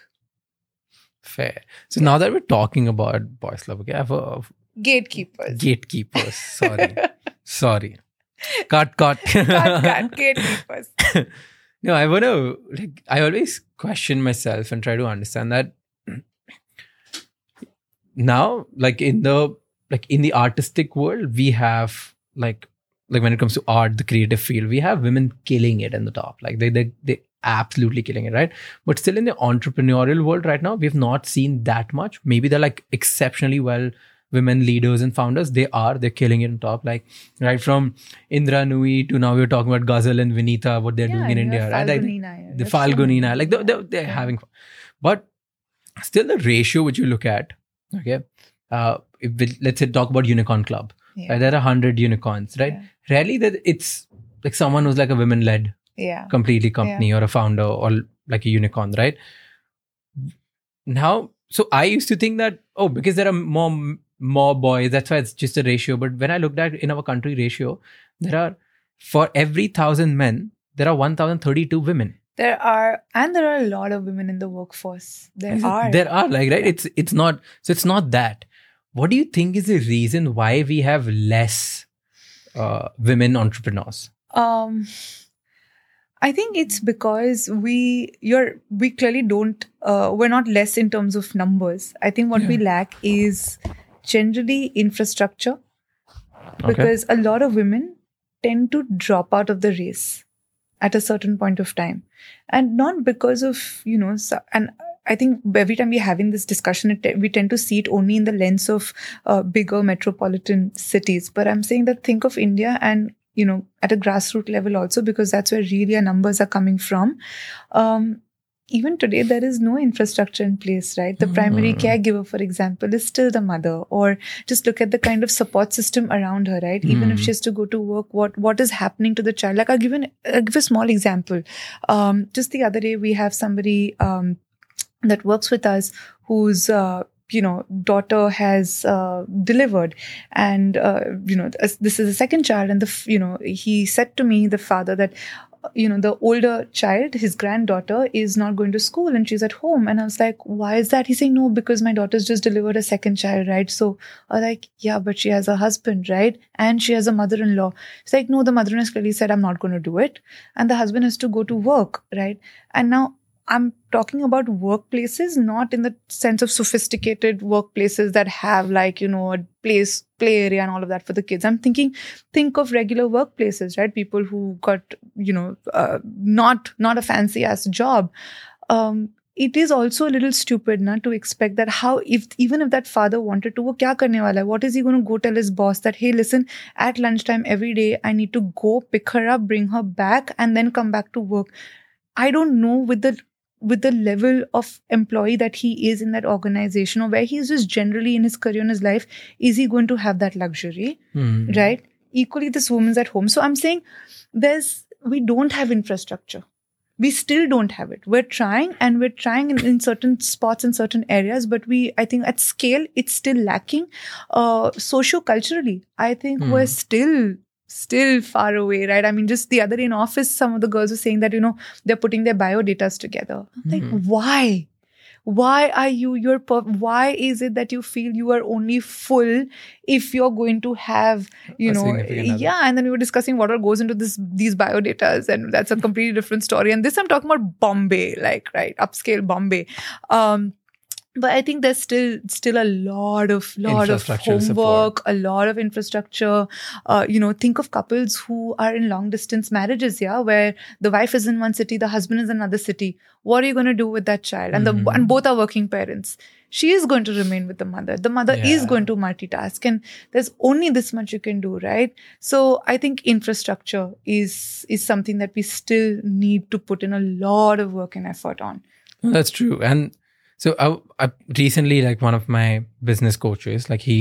Fair. So now that we're talking about boys' club, okay, I have a Gatekeepers. gatekeepers. Sorry, sorry. Cut, cut. Cut, cut. Gatekeepers. No, I want to like. I always question myself and try to understand that. Now, like in the like in the artistic world, we have like like when it comes to art, the creative field, we have women killing it in the top. Like they they they absolutely killing it, right? But still in the entrepreneurial world right now, we've not seen that much. Maybe they're like exceptionally well women leaders and founders. They are they're killing it on top. Like right from Indra Nui to now we're talking about Ghazal and Vinita, what they're Yeah, doing in you India, have right? Like, Falguni Nair. the There's so Falguni many. Nair, like they're, they're, they're Yeah. having fun. But still the ratio which you look at, okay, uh, if we, let's say talk about Unicorn Club. Yeah. Right? There are a hundred unicorns, right? Yeah. Rarely that it's like someone who's like a women-led Yeah. completely company or a founder or like a unicorn, right? Now, so I used to think that, oh, because there are more more boys, that's why it's just a ratio. But when I looked at in our country ratio, there are, for every thousand men, there are one thousand thirty-two women. There are, and there are a lot of women in the workforce. There are. There are, like, right? It's it's not, so it's not that. What do you think is the reason why we have less uh, women entrepreneurs? Um, I think it's because we you're we clearly don't uh, we're not less in terms of numbers. I think what we lack is generally infrastructure, because a lot of women tend to drop out of the race at a certain point of time, and not because of, you know, so, and I think every time we're having this discussion, it, we tend to see it only in the lens of uh, bigger metropolitan cities. But I'm saying that think of India and, you know, at a grassroots level also, because that's where really our numbers are coming from. Um, even today, there is no infrastructure in place, right? The primary Mm. caregiver, for example, is still the mother. Or just look at the kind of support system around her, right? Even if Mm. she has to go to work, what what is happening to the child? Like I'll give, an, I'll give a small example. Um, just the other day, we have somebody um, that works with us whose uh, you know, daughter has uh, delivered, and uh, you know, this is the second child, and the you know, he said to me, the father, that you know, the older child, his granddaughter, is not going to school and she's at home. And I was like, why is that? He's saying, no, because my daughter's just delivered a second child, right? So I was like, yeah, but she has a husband, right? And she has a mother-in-law. It's like, no, the mother-in-law clearly said, I'm not going to do it. And the husband has to go to work, right? And now I'm talking about workplaces, not in the sense of sophisticated workplaces that have like, you know, a place, play area and all of that for the kids. I'm thinking, think of regular workplaces, right? People who got, you know, uh, not, not a fancy ass job. Um, it is also a little stupid not to expect that how, if even if that father wanted to, wo kya karne wala hai? What is he going to go tell his boss that, hey, listen, at lunchtime every day, I need to go pick her up, bring her back, and then come back to work. I don't know with the with the level of employee that he is in that organization, or where he's just generally in his career, in his life, is he going to have that luxury, mm. right? Equally, this woman's at home. So I'm saying there's, we don't have infrastructure. We still don't have it. We're trying and we're trying in, in certain spots, in certain areas, but we, I think at scale, it's still lacking. Uh, socio-culturally, I think mm. we're still Still far away, right? I mean, just the other day in office, some of the girls were saying that, you know, they're putting their biodatas together. I'm like, mm-hmm. why? Why are you, you're, per- why is it that you feel you are only full if you're going to have, you a know, yeah. And then we were discussing what all goes into this, these biodatas, and that's a completely different story. And this I'm talking about Bombay, like, right, upscale Bombay. Um, But I think there's still still a lot of lot of homework, support. a lot of infrastructure. Uh, you know, think of couples who are in long distance marriages, yeah, where the wife is in one city, the husband is in another city. What are you going to do with that child? And mm-hmm. the and both are working parents. She is going to remain with the mother. The mother yeah. is going to multitask, and there's only this much you can do, right? So I think infrastructure is is something that we still need to put in a lot of work and effort on. That's true. And so I, I recently, like one of my business coaches, like he,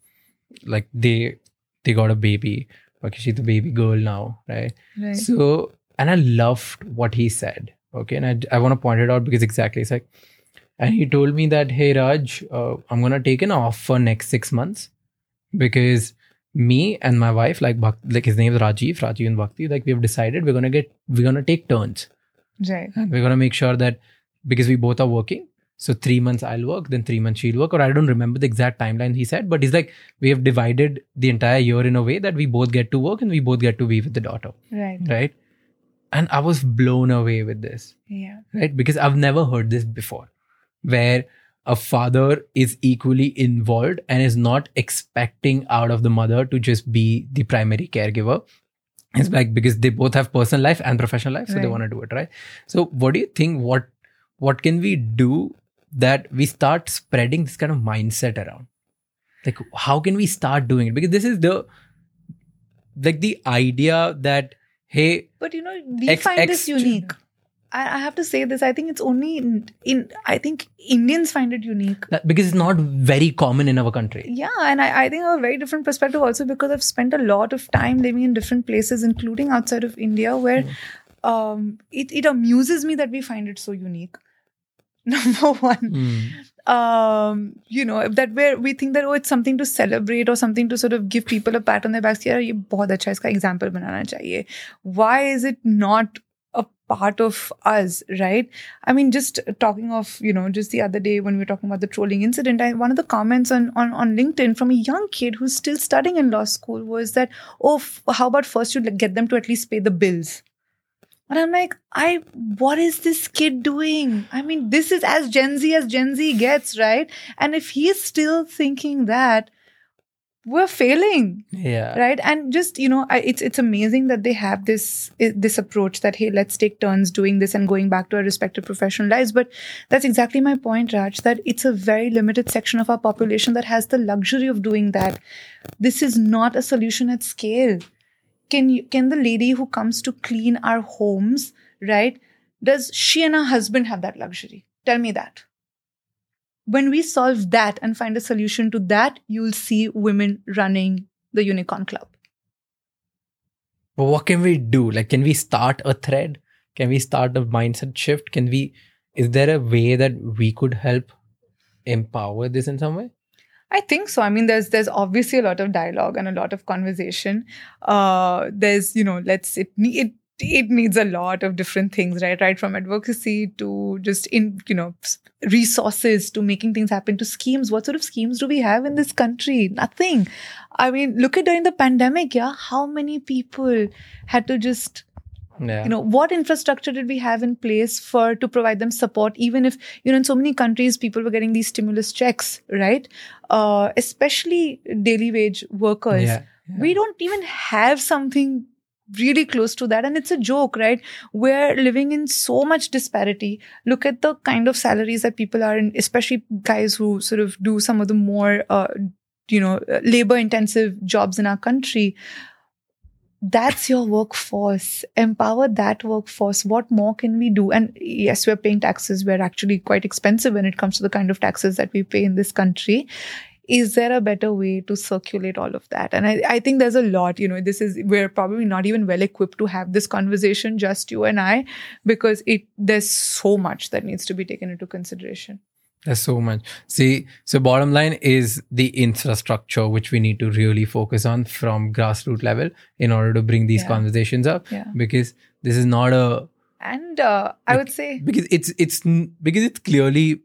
like they, they got a baby. Okay, she's a baby girl now, right? Right. So, and I loved what he said. Okay, and I, I want to point it out because exactly it's like, and he told me that, hey Raj, uh, I'm gonna take an off for next six months because me and my wife, like like his name is Rajiv, Rajiv and Bhakti, like we've decided we're gonna get, we're gonna take turns. Right. And we're gonna make sure that because we both are working. So three months I'll work, then three months she'll work, or I don't remember the exact timeline he said, but he's like, we have divided the entire year in a way that we both get to work and we both get to be with the daughter. Right. Right. And I was blown away with this. Yeah. Right. Because I've never heard this before, where a father is equally involved and is not expecting out of the mother to just be the primary caregiver. It's like, because they both have personal life and professional life, so right. they want to do it. Right. So what do you think, what, what can we do that we start spreading this kind of mindset around? Like, how can we start doing it? Because this is the, like the idea that, hey. But you know, we X, find X, this unique. I, I have to say this. I think it's only in, in, I think Indians find it unique. Because it's not very common in our country. Yeah. And I, I think I have a very different perspective also because I've spent a lot of time living in different places, including outside of India, where mm. um, it, it amuses me that we find it so unique. Number one, mm. um, you know, that where we think that, oh, it's something to celebrate or something to sort of give people a pat on their backs. Yeah, ye bahut acha iska example banana chahiye. Why is it not a part of us, right? I mean, just talking of, you know, just the other day when we were talking about the trolling incident, I, one of the comments on, on, on LinkedIn from a young kid who's still studying in law school was that, oh, f- how about first you get them to at least pay the bills? And I'm like, I, what is this kid doing? I mean, this is as Gen Z as Gen Z gets, right? And if he's still thinking that, we're failing. Yeah. Right. And just, you know, I, it's it's amazing that they have this, this approach that, hey, let's take turns doing this and going back to our respective professional lives. But that's exactly my point, Raj, that it's a very limited section of our population that has the luxury of doing that. This is not a solution at scale. Can you, can the lady who comes to clean our homes, right, does she and her husband have that luxury? Tell me that. When we solve that and find a solution to that, you'll see women running the Unicorn Club. But what can we do? Like, can we start a thread? Can we start a mindset shift? Can we, is there a way that we could help empower this in some way? I think so. I mean, there's there's obviously a lot of dialogue and a lot of conversation. Uh, there's, you know, let's it it it needs a lot of different things, right? Right from advocacy to just in you know resources to making things happen to schemes. What sort of schemes do we have in this country? Nothing. I mean, look at during the pandemic, yeah, how many people had to just. Yeah. You know, what infrastructure did we have in place for to provide them support? Even if, you know, in so many countries, people were getting these stimulus checks, right? Uh, especially daily wage workers. Yeah. Yeah. We don't even have something really close to that. And it's a joke, right? We're living in so much disparity. Look at the kind of salaries that people are in, especially guys who sort of do some of the more, uh, you know, labor intensive jobs in our country. That's your workforce. Empower that workforce. What more can we do? And yes, we're paying taxes. We're actually quite expensive when it comes to the kind of taxes that we pay in this country. Is there a better way to circulate all of that? And I, I think there's a lot, you know, this is, we're probably not even well equipped to have this conversation, just you and I, because it there's so much that needs to be taken into consideration. There's so much. See, so bottom line is the infrastructure, which we need to really focus on from grassroots level in order to bring these Yeah. conversations up. Yeah. Because this is not a, And uh, I would say, because it's, it's, because it's clearly,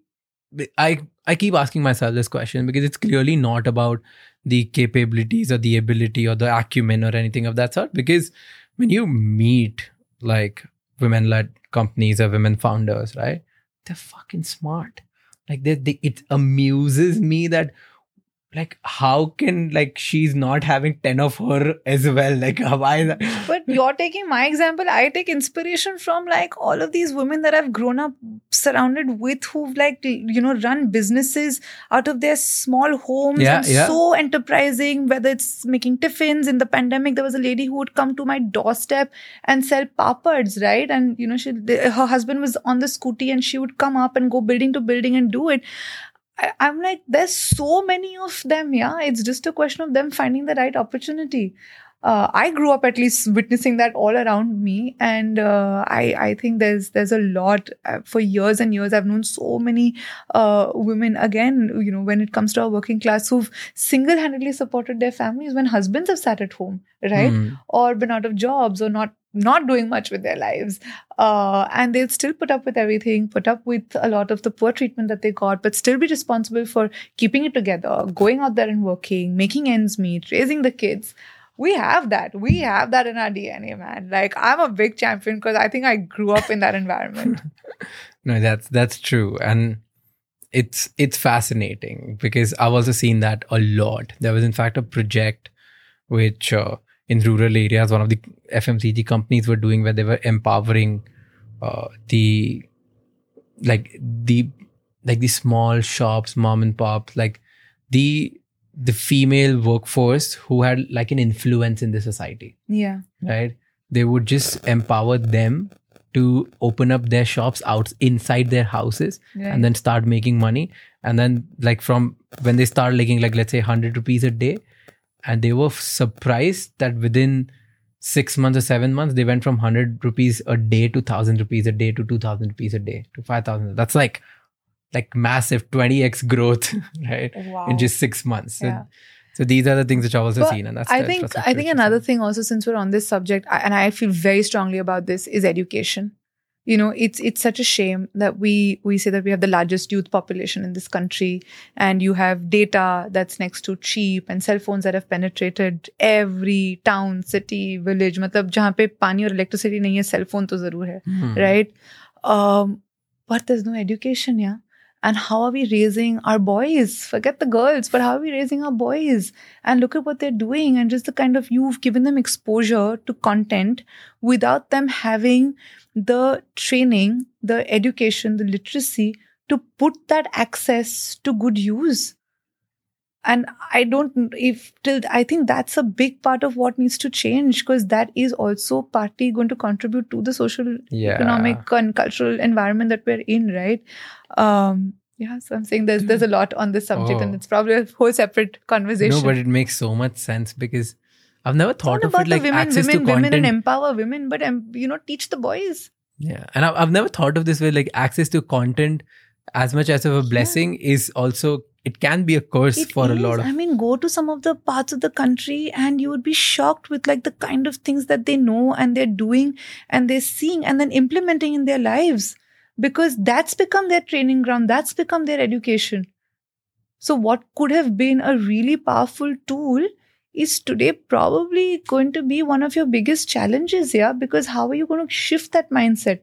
I, I keep asking myself this question because it's clearly not about the capabilities or the ability or the acumen or anything of that sort. Because when you meet like women-led companies or women founders, right? They're fucking smart. Like they, they, it amuses me that like how can like she's not having ten of her as well, like why that? but you're taking my example. I take inspiration from like all of these women that I've grown up surrounded with, who've like, you know, run businesses out of their small homes. Yeah, and yeah. so enterprising, whether it's making tiffins. In the pandemic, there was a lady who would come to my doorstep and sell papads, right? And you know, she her husband was on the scooty and she would come up and go building to building and do it. I, I'm like, there's so many of them, yeah. It's just a question of them finding the right opportunity. Uh, I grew up at least witnessing that all around me, and uh, I I think there's there's a lot. Uh, for years and years, I've known so many uh, women. Again, you know, when it comes to our working class, who've single-handedly supported their families when husbands have sat at home, right, Mm. or been out of jobs or not not doing much with their lives, uh, and they'll still put up with everything, put up with a lot of the poor treatment that they got, but still be responsible for keeping it together, going out there and working, making ends meet, raising the kids. We have that. We have that in our D N A, man. Like, I'm a big champion because I think I grew up in that environment. No, that's that's true, and it's it's fascinating because I've also seen that a lot. There was in fact a project which uh, in rural areas, one of the F M C G companies were doing where they were empowering uh, the like the like the small shops, mom and pop, like the the female workforce who had like an influence in the society, Yeah. right? They would just empower them to open up their shops out inside their houses Right. and then start making money. And then like from when they start making like, let's say one hundred rupees a day, and they were surprised that within six months or seven months, they went from one hundred rupees a day to one thousand rupees a day to two thousand rupees a day to five thousand. That's like, like massive twenty x growth, right? Wow. In just six months. So, Yeah. so these are the things which I've also But seen. And that's I the think infrastructure I think which is another on. thing also, since we're on this subject, I, and I feel very strongly about this, is education. You know, it's it's such a shame that we we say that we have the largest youth population in this country, and you have data that's next to cheap and cell phones that have penetrated every town, city, village. मतलब जहाँ पे पानी और electricity नहीं है, cell phone तो जरूर है, Hmm. right? Um, but there's no education, yeah. And how are we raising our boys? Forget the girls, but how are we raising our boys? And look at what they're doing, and just the kind of, you've given them exposure to content without them having the training, the education, the literacy to put that access to good use. And I don't, if till, I think that's a big part of what needs to change, because that is also partly going to contribute to the social, Yeah. economic and cultural environment that we're in, right? Um, yeah, so I'm saying there's there's a lot on this subject, Oh. and it's probably a whole separate conversation. No, but it makes so much sense because I've never It's not thought of about it like the women, access women, to women, content. and empower women, but um, you know, teach the boys. Yeah, and I've, I've never thought of this way, like access to content as much as of a blessing is also, it can be a curse It for is. a lot of. I mean, go to some of the parts of the country and you would be shocked with like the kind of things that they know and they're doing and they're seeing and then implementing in their lives, because that's become their training ground. That's become their education. So what could have been a really powerful tool is today probably going to be one of your biggest challenges, yeah? Because how are you going to shift that mindset?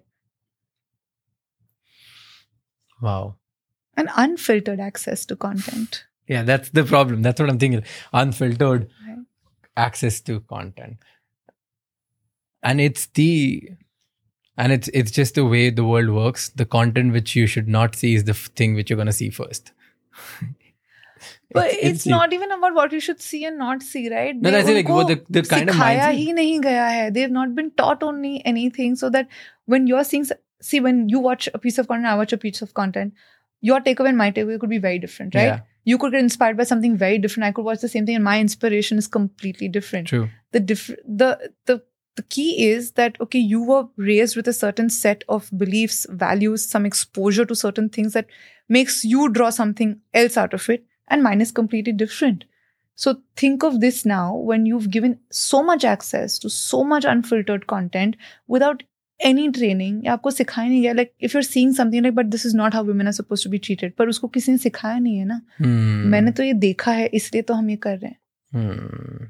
Wow. And unfiltered access to content. Yeah, that's the problem. That's what I'm thinking. Unfiltered Right. access to content. And it's the, and it's it's just the way the world works. The content which you should not see is the f- thing which you're going to see first. But it's, it's the- not even about what you should see and not see, right? No, that's it, like, उनको वो the- the kind of सिखाया mindset- ही नहीं गया है. They've not been taught only anything, so that when you're seeing, see, when you watch a piece of content, I watch a piece of content, your takeaway and my takeaway could be very different, right? Yeah. You could get inspired by something very different. I could watch the same thing and my inspiration is completely different. True. The diff- the the the key is that, okay, you were raised with a certain set of beliefs, values, some exposure to certain things that makes you draw something else out of it, and mine is completely different. So think of this now when you've given so much access to so much unfiltered content without any training. या आपको सिखाया नहीं गया, like if you're seeing something like, but this is not how women are supposed to be treated, पर उसको किसी ने सिखाया नहीं है ना. Hmm. मैंने तो ये देखा है, इसलिए तो हम ये कर रहे हैं. Hmm.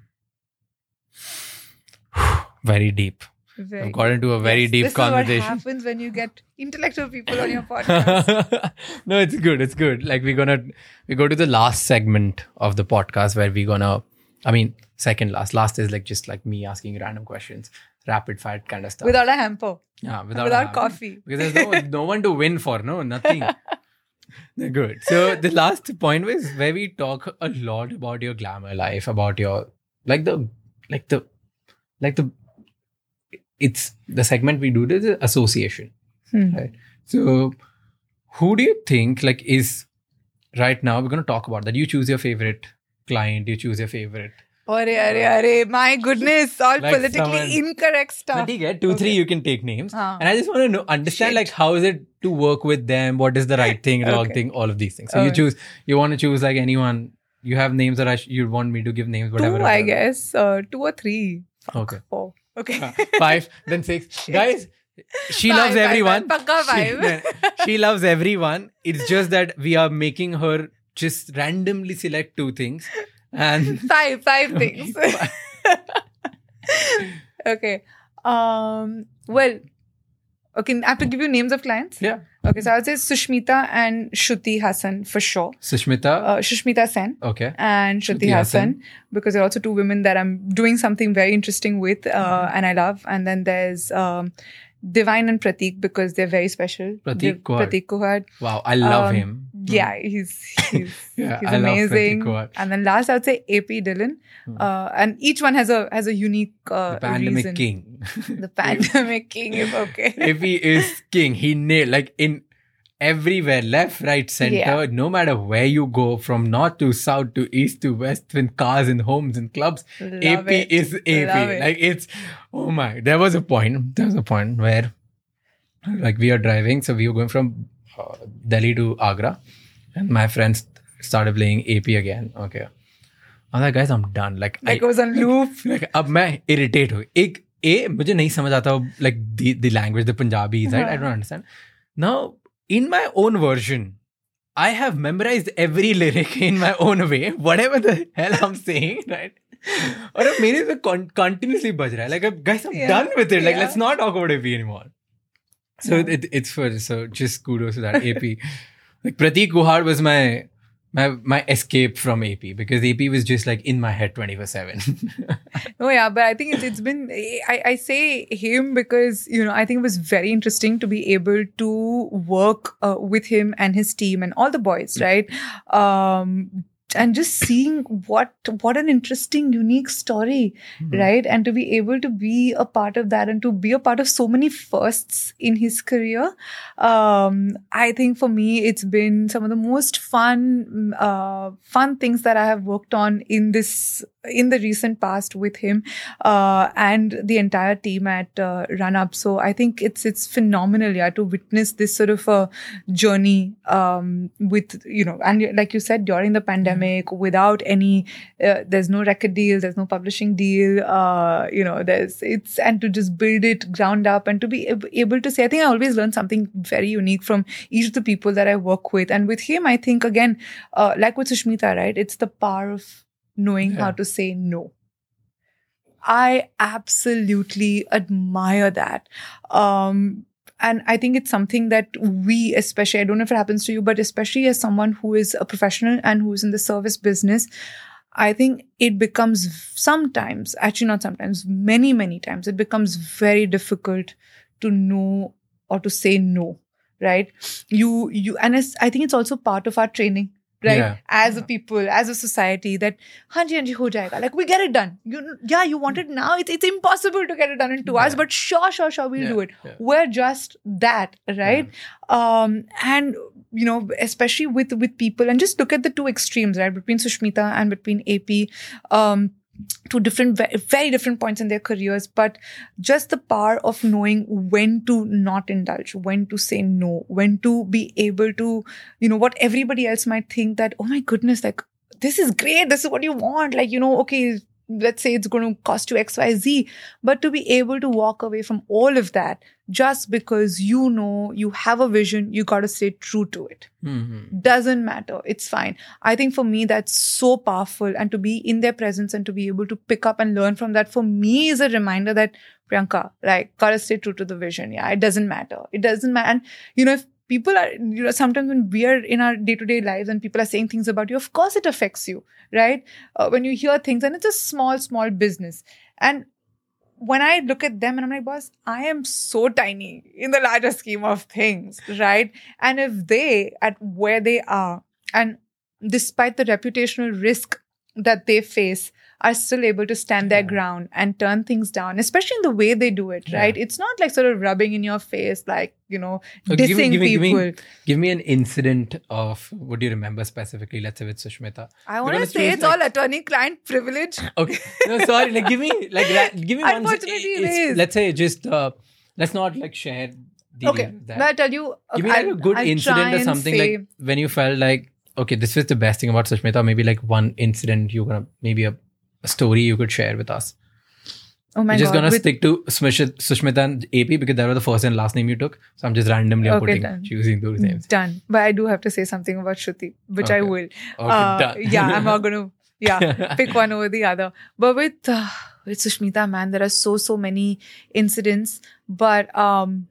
Very deep. Very I've got into a very Yes, deep this conversation. is what happens when you get intellectual people on your podcast. No, it's good. It's good. Like we're gonna we go to the last segment of the podcast where we're gonna, I mean, second last. Last is like just like me asking random questions, rapid fire kind of stuff. Without a hamper. yeah, without, Without a- coffee. Because there's no no one to win for. No, nothing. They're good. So the last point was where we talk a lot about your glamour life, about your like the like the like the it's the segment we do this is association. Hmm. Right. So who do you think like is right now we're gonna talk about that. You choose your favorite client, you choose your favorite. Arre, arre, arre, my goodness, all Like politically someone- incorrect stuff. But you get two, three, Okay. you can take names. Haan. And I just want to know, understand Shit. like how is it to work with them? What is the right thing, wrong Okay. thing, all of these things. So you Okay. choose, you want to choose like anyone. You have names that I sh- you want me to give names, whatever. Two, I whatever. guess. Uh, two or three. Fuck, Okay. Four. Okay. Uh, Five, then six. Guys, she Five, loves five, everyone. five. Pakka She, five. she loves everyone. It's just that we are making her just randomly select two things. And Five, five things. Okay. Um. Well. Okay. I have to give you names of clients. yeah, Okay. So I would say Sushmita and Shruti Hassan for sure. Sushmita. Uh, Sushmita Sen okay. and Shruti Shruti Hassan, Hassan. because they're also two women that I'm doing something very interesting with, uh, and I love. And then there's um, Divine and Pratik, because they're very special. Pratik Div- Kuhad. Pratik Kuhad. Wow, I love Um, him. Yeah, he's he's, Yeah, he's I love Pratik amazing. Kuhad. And then last, I would say A P Dillon, Hmm. uh, and each one has a has a unique uh, The pandemic reason. king. The pandemic king is okay. If he is king, he nailed like in everywhere, left, right, center, Yeah. no matter where you go, from north to south to east to west, in cars and homes and clubs, Love A P it. is A P. Love it. Like it's, oh my, there was a point, there was a point where like we are driving, so we were going from uh, Delhi to Agra, and my friends started playing A P again. Okay. I'm like, guys, I'm done. Like, Like I, it was on loop. like अब मैं irritate हो एक ए मुझे नहीं समझ आता like the the language, the Punjabi right, I don't understand. Now in my own version I have memorized every lyric in my own way, whatever the hell I'm saying, right? और अब मेरे पे con- continuously बज रहा है like अब, guys, I'm Yeah, done with it, like yeah. let's not talk about A P anymore. So Yeah. it, it's for so just kudos to that A P. Like Pratik Kuhad was my my my escape from A P, because A P was just like in my head twenty-four seven. Oh yeah, but I think it's it's been I, I say him because, you know, I think it was very interesting to be able to work uh, with him and his team and all the boys, right? Um and just seeing what what an interesting, unique story, Mhm. right? And to be able to be a part of that and to be a part of so many firsts in his career, um, I think for me it's been some of the most fun, uh, fun things that I have worked on in this in the recent past with him uh, and the entire team at uh, Run Up. So I think it's it's phenomenal, yeah, to witness this sort of a journey um, with, you know, and like you said, during the pandemic, mm-hmm. without any, uh, there's no record deal, there's no publishing deal, uh, you know, there's, it's, and to just build it ground up and to be able to say, I think I always learn something very unique from each of the people that I work with. And with him, I think, again, uh, like with Sushmita, right, it's the power of knowing yeah. how to say no. I absolutely admire that. Um, and I think it's something that we, especially, I don't know if it happens to you, but especially as someone who is a professional and who's in the service business, I think it becomes sometimes, actually not sometimes, many, many times, it becomes very difficult to know or to say no, right? You, you, and it's, I think it's also part of our training. Right, yeah. as a people, as a society, that hanji hanji ho jayega. Like we get it done. You, yeah, you want it now. It's it's impossible to get it done in two yeah. hours. But sure, sure, sure, we'll yeah. do it. Yeah. We're just that, right? Yeah. Um, and you know, especially with with people, and just look at the two extremes, right, between Sushmita and between A P. Um, two different, very different points in their careers, but just the power of knowing when to not indulge, when to say no, when to be able to, you know, what everybody else might think that, oh my goodness, like, this is great, this is what you want, like, you know, okay, let's say it's going to cost you X Y Z, but to be able to walk away from all of that just because you know you have a vision, you got to stay true to it. Mm-hmm. Doesn't matter. It's fine. I think for me, that's so powerful. And to be in their presence and to be able to pick up and learn from that, for me, is a reminder that, Priyanka, like, got to stay true to the vision. Yeah, it doesn't matter. It doesn't matter. And, you know, if people are, you know, sometimes when we are in our day-to-day lives and people are saying things about you, of course it affects you, right? Uh, when you hear things, and it's a small, small business. And when I look at them and I'm like, boss, I am so tiny in the larger scheme of things, right? And if they, at where they are, and despite the reputational risk that they face, are still able to stand their yeah. ground and turn things down, especially in the way they do it, right? Yeah. It's not like sort of rubbing in your face, like, you know, so dissing give me, give me, people. Give me, give me an incident of, what do you remember specifically, let's say with Sushmita? I want to say it's like, all attorney-client privilege. Okay. No, sorry. Like, give me, like, give me one. Unfortunately, it is. Let's say just, uh, let's not like share the Okay. But I'll tell you. Give me like I'll, a good I'll incident or something say, like when you felt like, okay, this was the best thing about Sushmita, maybe like one incident you're going to, maybe a, a story you could share with us. Oh my I'm just God. going to stick to Sushmita and A P because that was the first and last name you took. So I'm just randomly okay, putting, done. choosing those names. Done. But I do have to say something about Shruti, which okay. I will. Okay, uh, done. Yeah, I'm not going to, yeah, pick one over the other. But with, uh, with Sushmita, man, there are so, so many incidents. But, um,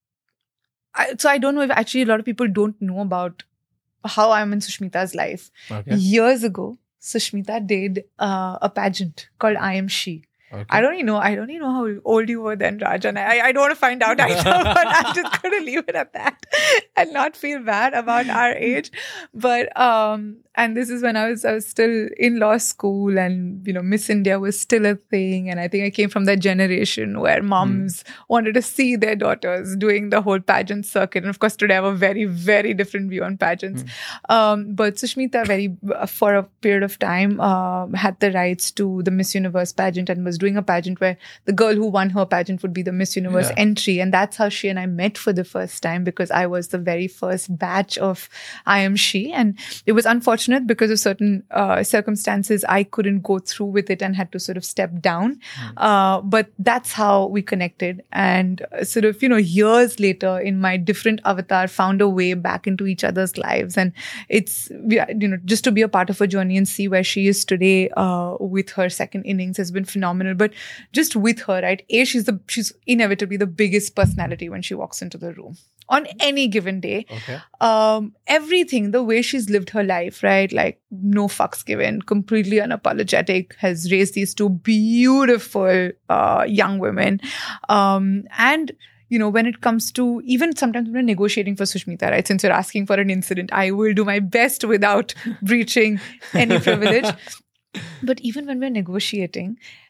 I, so I don't know if actually a lot of people don't know about how I'm in Sushmita's life. Okay. Years ago, Sushmita did uh, a pageant called I Am She. Okay. I don't even know. I don't even know how old you were then, Raj. And I, I don't want to find out either, but I'm just going to leave it at that and not feel bad about our age. But um, and this is when I was I was still in law school, and you know, Miss India was still a thing. And I think I came from that generation where moms mm. wanted to see their daughters doing the whole pageant circuit. And of course, today I have a very, very different view on pageants. Mm. Um, but Sushmita, very for a period of time, uh, had the rights to the Miss Universe pageant and was doing a pageant where the girl who won her pageant would be the Miss Universe yeah. entry. And that's how she and I met for the first time, because I was the very first batch of I Am She. And it was unfortunate because of certain uh, circumstances, I couldn't go through with it and had to sort of step down. Mm. Uh, but that's how we connected. And sort of, you know, years later in my different avatar, found a way back into each other's lives. And it's, you know, just to be a part of her journey and see where she is today uh, with her second innings has been phenomenal. But just with her, right? A, she's the she's inevitably the biggest personality when she walks into the room on any given day. Okay. Um, everything, the way she's lived her life, right? Like no fucks given, completely unapologetic, has raised these two beautiful uh, young women. Um, and you know, when it comes to even sometimes when we're negotiating for Sushmita, right? Since you're asking for an incident, I will do my best without breaching any privilege. But even when we're negotiating,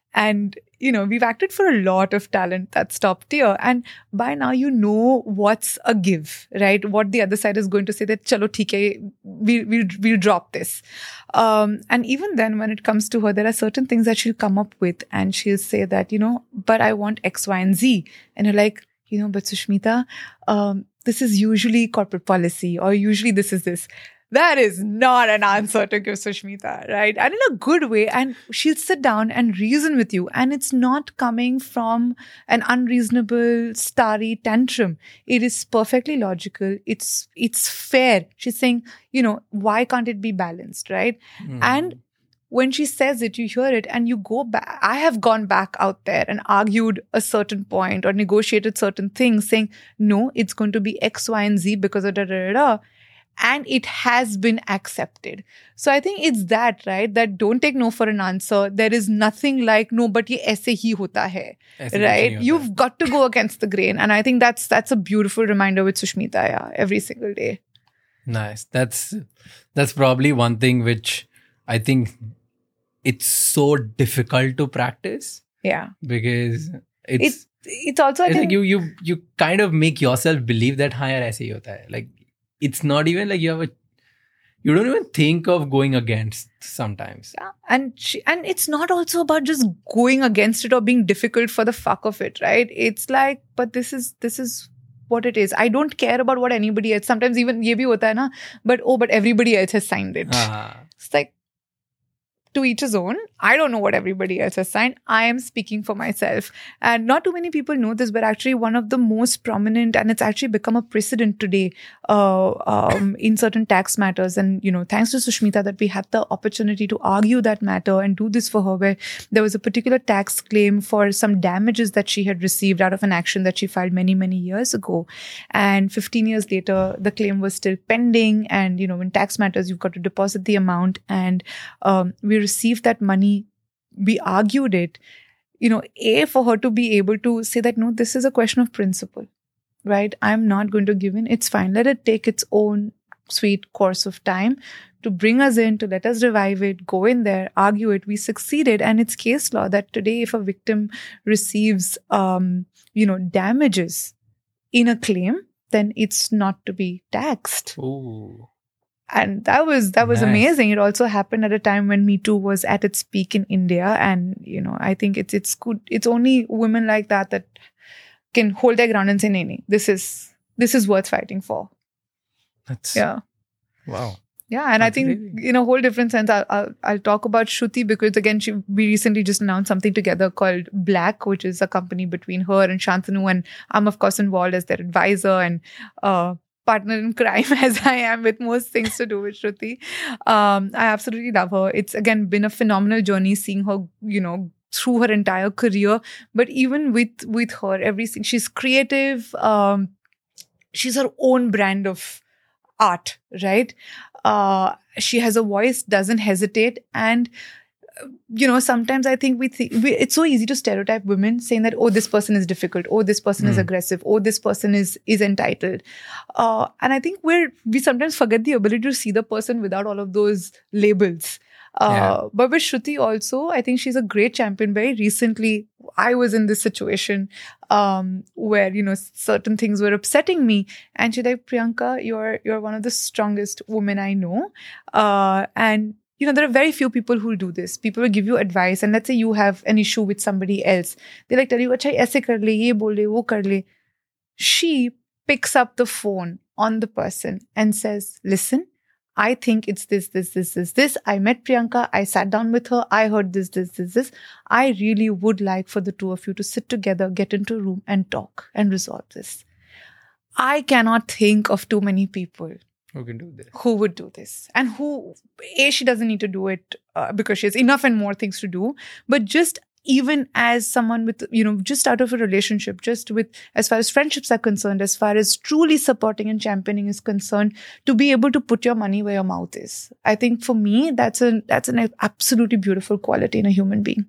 And, you know, we've acted for a lot of talent that's top tier. And by now, you know what's a give, right? What the other side is going to say that, chalo, theek hai, we, we'll, we'll drop this. Um, and even then, when it comes to her, there are certain things that she'll come up with and she'll say that, you know, but I want X, Y, and Z. And you're like, you know, but Sushmita, um, this is usually corporate policy, or usually this is this. That is not an answer to give Sushmita, right? And in a good way. And she'll sit down and reason with you. And it's not coming from an unreasonable, starry tantrum. It is perfectly logical. It's it's fair. She's saying, you know, why can't it be balanced, right? Mm. And when she says it, you hear it and you go back. I have gone back out there and argued a certain point or negotiated certain things saying, no, it's going to be X, Y, and Z because of da da da da. And it has been accepted. So I think it's that, right? That don't take no for an answer. There is nothing like, no, but ye aise hi hota hai, right? You've got to go against the grain. And I think that's that's a beautiful reminder with Sushmita, yeah, every single day. Nice. That's that's probably one thing which I think it's so difficult to practice. Yeah. Because it's... It, it's also, I it's think... Like you, you, you kind of make yourself believe that, haan yaar, aise hi hota hai. Like, it's not even like you have a, you don't even think of going against sometimes. Yeah. And she, and it's not also about just going against it or being difficult for the fuck of it, right? It's like, but this is, this is what it is. I don't care about what anybody else, sometimes even ye bhi hota hai na, but oh, but everybody else has signed it. Uh-huh. It's like, to each his own. I don't know what everybody else has signed. I am speaking for myself. And not too many people know this, but actually one of the most prominent, and it's actually become a precedent today uh, um, in certain tax matters. And, you know, thanks to Sushmita that we had the opportunity to argue that matter and do this for her, where there was a particular tax claim for some damages that she had received out of an action that she filed many, many years ago. And fifteen years later, the claim was still pending. And, you know, in tax matters, you've got to deposit the amount. And um, we received that money, we argued it, you know, A, for her to be able to say that, no, this is a question of principle, right? I'm not going to give in. It's fine. Let it take its own sweet course of time to bring us in, to let us revive it, go in there, argue it. We succeeded. And it's case law that today, if a victim receives, um, you know, damages in a claim, then it's not to be taxed. Ooh. And that was that was Nice. amazing. It also happened at a time when Me Too was at its peak in India. And, you know, I think it's it's good. It's only women like that that can hold their ground and say, nee, nee, this is this is worth fighting for. That's Yeah. Wow. Yeah. And That's I think amazing. in a whole different sense, I'll, I'll, I'll talk about Shruti because, again, she, we recently just announced something together called Black, which is a company between her and Shantanu. And I'm, of course, involved as their advisor and uh partner in crime as I am with most things to do with Shruti. Um, I absolutely love her. It's, again, been a phenomenal journey seeing her, you know, through her entire career. But even with, with her, everything, she's creative. Um, she's her own brand of art, right? Uh, she has a voice, doesn't hesitate. And you know, sometimes I think we think we, it's so easy to stereotype women saying that, oh, this person is difficult. Oh, this person mm. is aggressive. Oh, this person is, is entitled. Uh, and I think we're, we sometimes forget the ability to see the person without all of those labels. Uh, yeah. But with Shruti also, I think she's a great champion. Very recently, I was in this situation um, where, you know, certain things were upsetting me. And she's like, Priyanka, you're, you're one of the strongest women I know. Uh, and you know, there are very few people who do this. People will give you advice. And let's say you have an issue with somebody else. They like tell you, acha, aise kar le, ye bol le, wo kar le. She picks up the phone on the person and says, listen, I think it's this, this, this, this, this. I met Priyanka. I sat down with her. I heard this, this, this, this. I really would like for the two of you to sit together, get into a room and talk and resolve this. I cannot think of too many people who can do this, who would do this, and who, A, she doesn't need to do it uh, because she has enough and more things to do, but just even as someone with, you know, just out of a relationship, just with, as far as friendships are concerned, as far as truly supporting and championing is concerned, to be able to put your money where your mouth is. I think for me, that's a, that's an absolutely beautiful quality in a human being.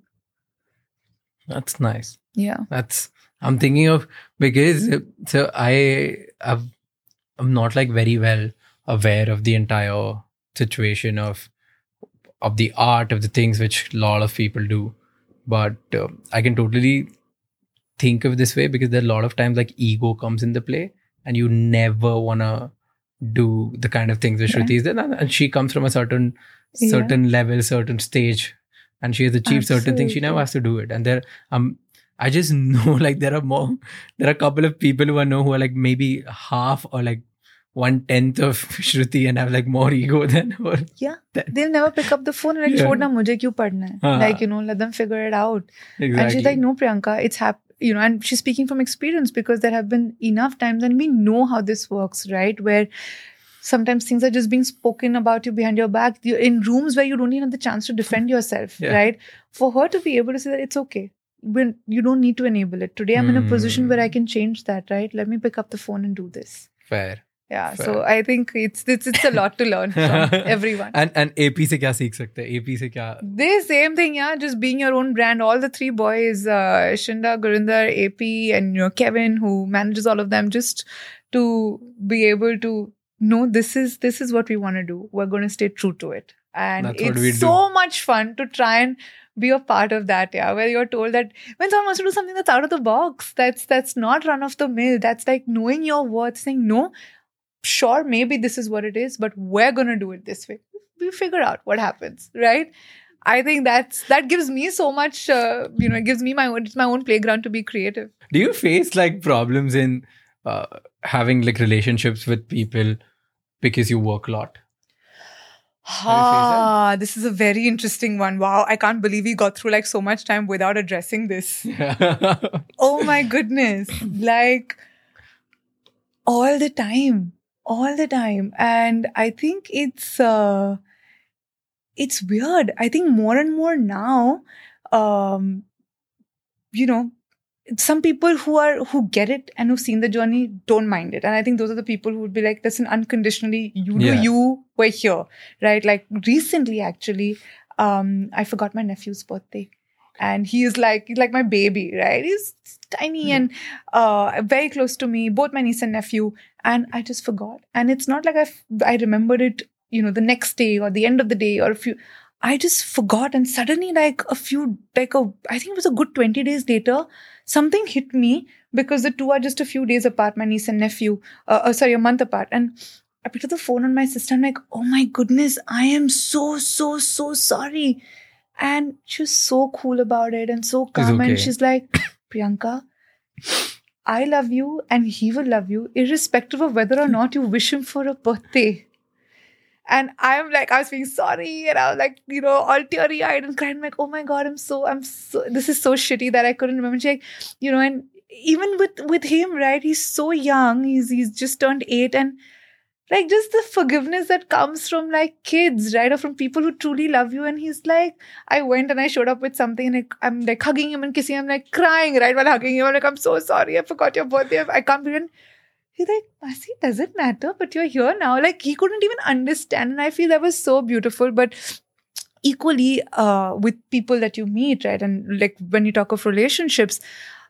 That's nice. Yeah. That's, I'm thinking of, because, so I, I've, I'm not like very well aware of the entire situation of of the art of the things which a lot of people do, but uh, I can totally think of this way because there are a lot of times like ego comes in the play and you never want to do the kind of things that Shruti is doing, and she comes from a certain certain yeah. level, certain stage, and she has achieved Absolutely. certain things. She never has to do it. And there um I just know like there are more there are a couple of people who I know who are like maybe half or like one tenth of Shruti and have like more ego than her. Yeah. Than. They'll never pick up the phone and like, yeah. Chodna, mujhe kyun padhna hai? Uh-huh. Like, you know, let them figure it out. Exactly. And she's like, no, Priyanka, it's hap- you know, and she's speaking from experience because there have been enough times and we know how this works, right? Where sometimes things are just being spoken about you behind your back. You're in rooms where you don't even have the chance to defend yourself, yeah. right? For her to be able to say that it's okay. When you don't need to enable it. Today I'm mm. in a position where I can change that, right? Let me pick up the phone and do this. Fair. Yeah, Fair. So I think it's it's it's a lot to learn from everyone. And and A P se kya seekh sakte hain? A P se kya? The same thing, yeah. Just being your own brand. All the three boys, uh, Shinda, Gurinder, A P, and you know Kevin, who manages all of them, just to be able to know this is this is what we want to do. We're going to stay true to it, and That's it's so do. much fun to try and be a part of that, yeah, where you're told that when someone wants to do something that's out of the box, that's that's not run of the mill, that's like knowing your worth, saying no. Sure, maybe this is what it is, but we're going to do it this way. We figure out what happens, right? I think that's that gives me so much, uh, you know, it gives me my own, it's my own playground to be creative. Do you face like problems in uh, having like relationships with people because you work a lot? Ah, this is a very interesting one. Wow, I can't believe we got through like so much time without addressing this. Oh my goodness. Like all the time. All the time. And I think it's uh, it's weird. I think more and more now, um, you know, some people who are who get it and who've seen the journey don't mind it. And I think those are the people who would be like, listen, unconditionally, you do yeah. you, we're here. Right? Like recently, actually, um, I forgot my nephew's birthday. And he is like, he's like my baby, right? He's tiny mm-hmm. and uh, very close to me, both my niece and nephew. And I just forgot. And it's not like I, f- I remembered it, you know, the next day or the end of the day or a few. I just forgot. And suddenly like a few, like a, I think it was a good twenty days later, something hit me because the two are just a few days apart, my niece and nephew. Uh, uh, sorry, a month apart. And I picked up the phone on my sister. I'm like, oh my goodness, I am so, so, so sorry. And she was so cool about it and so calm. Okay. And she's like, Priyanka, I love you and he will love you irrespective of whether or not you wish him for a birthday. And I'm like, I was feeling sorry and I was like, you know, all teary-eyed and crying. I'm like, oh my God, I'm so, I'm so, this is so shitty that I couldn't remember. She's like, you know, and even with, with him, right, he's so young. He's, he's just turned eight and like just the forgiveness that comes from like kids, right? Or from people who truly love you. And he's like, I went and I showed up with something and like, I'm like hugging him and kissing him. I'm like crying, right? While hugging him. I'm like, I'm so sorry. I forgot your birthday. I can't believe it. He's like, Masi, does it matter? But you're here now. Like he couldn't even understand. And I feel that was so beautiful. But equally uh, with people that you meet, right? And like when you talk of relationships,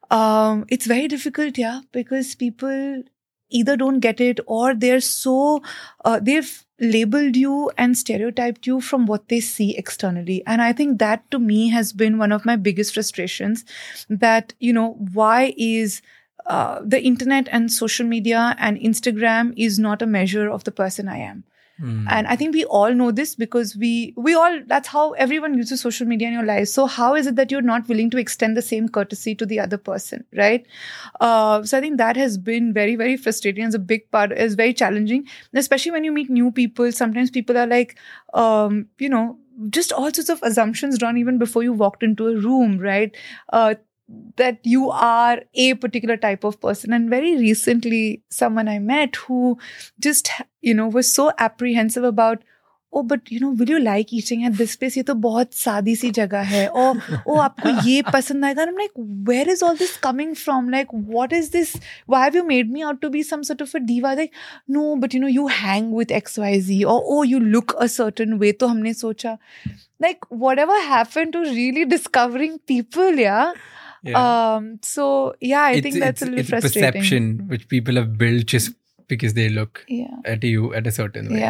um, it's very difficult, yeah, because people either don't get it or they're so, uh, they've labeled you and stereotyped you from what they see externally. And I think that to me has been one of my biggest frustrations that, you know, why is uh, the internet and social media and Instagram is not a measure of the person I am. Mm. And I think we all know this because we, we all, that's how everyone uses social media in your life. So how is it that you're not willing to extend the same courtesy to the other person, right? Uh, so I think that has been very, very frustrating. It's a big part, it's very challenging, especially when you meet new people. Sometimes people are like, um, you know, just all sorts of assumptions drawn even before you walked into a room, right? Uh, that you are a particular type of person. And very recently, someone I met who just, you know, was so apprehensive about, oh, but, you know, will you like eating at this place? Ye to bahut saadi si jagah hai. Or, oh, aapko ye pasand aayega. And I'm like, where is all this coming from? Like, what is this? Why have you made me out to be some sort of a diva? Like, no, but, you know, you hang with X Y Z. Or, oh, you look a certain way. To humne socha. Like, whatever happened to really discovering people, yeah? Yeah. Um, so yeah, I it's, think that's a little it's frustrating. It's perception which people have built just because they look yeah. at you at a certain way. Yeah.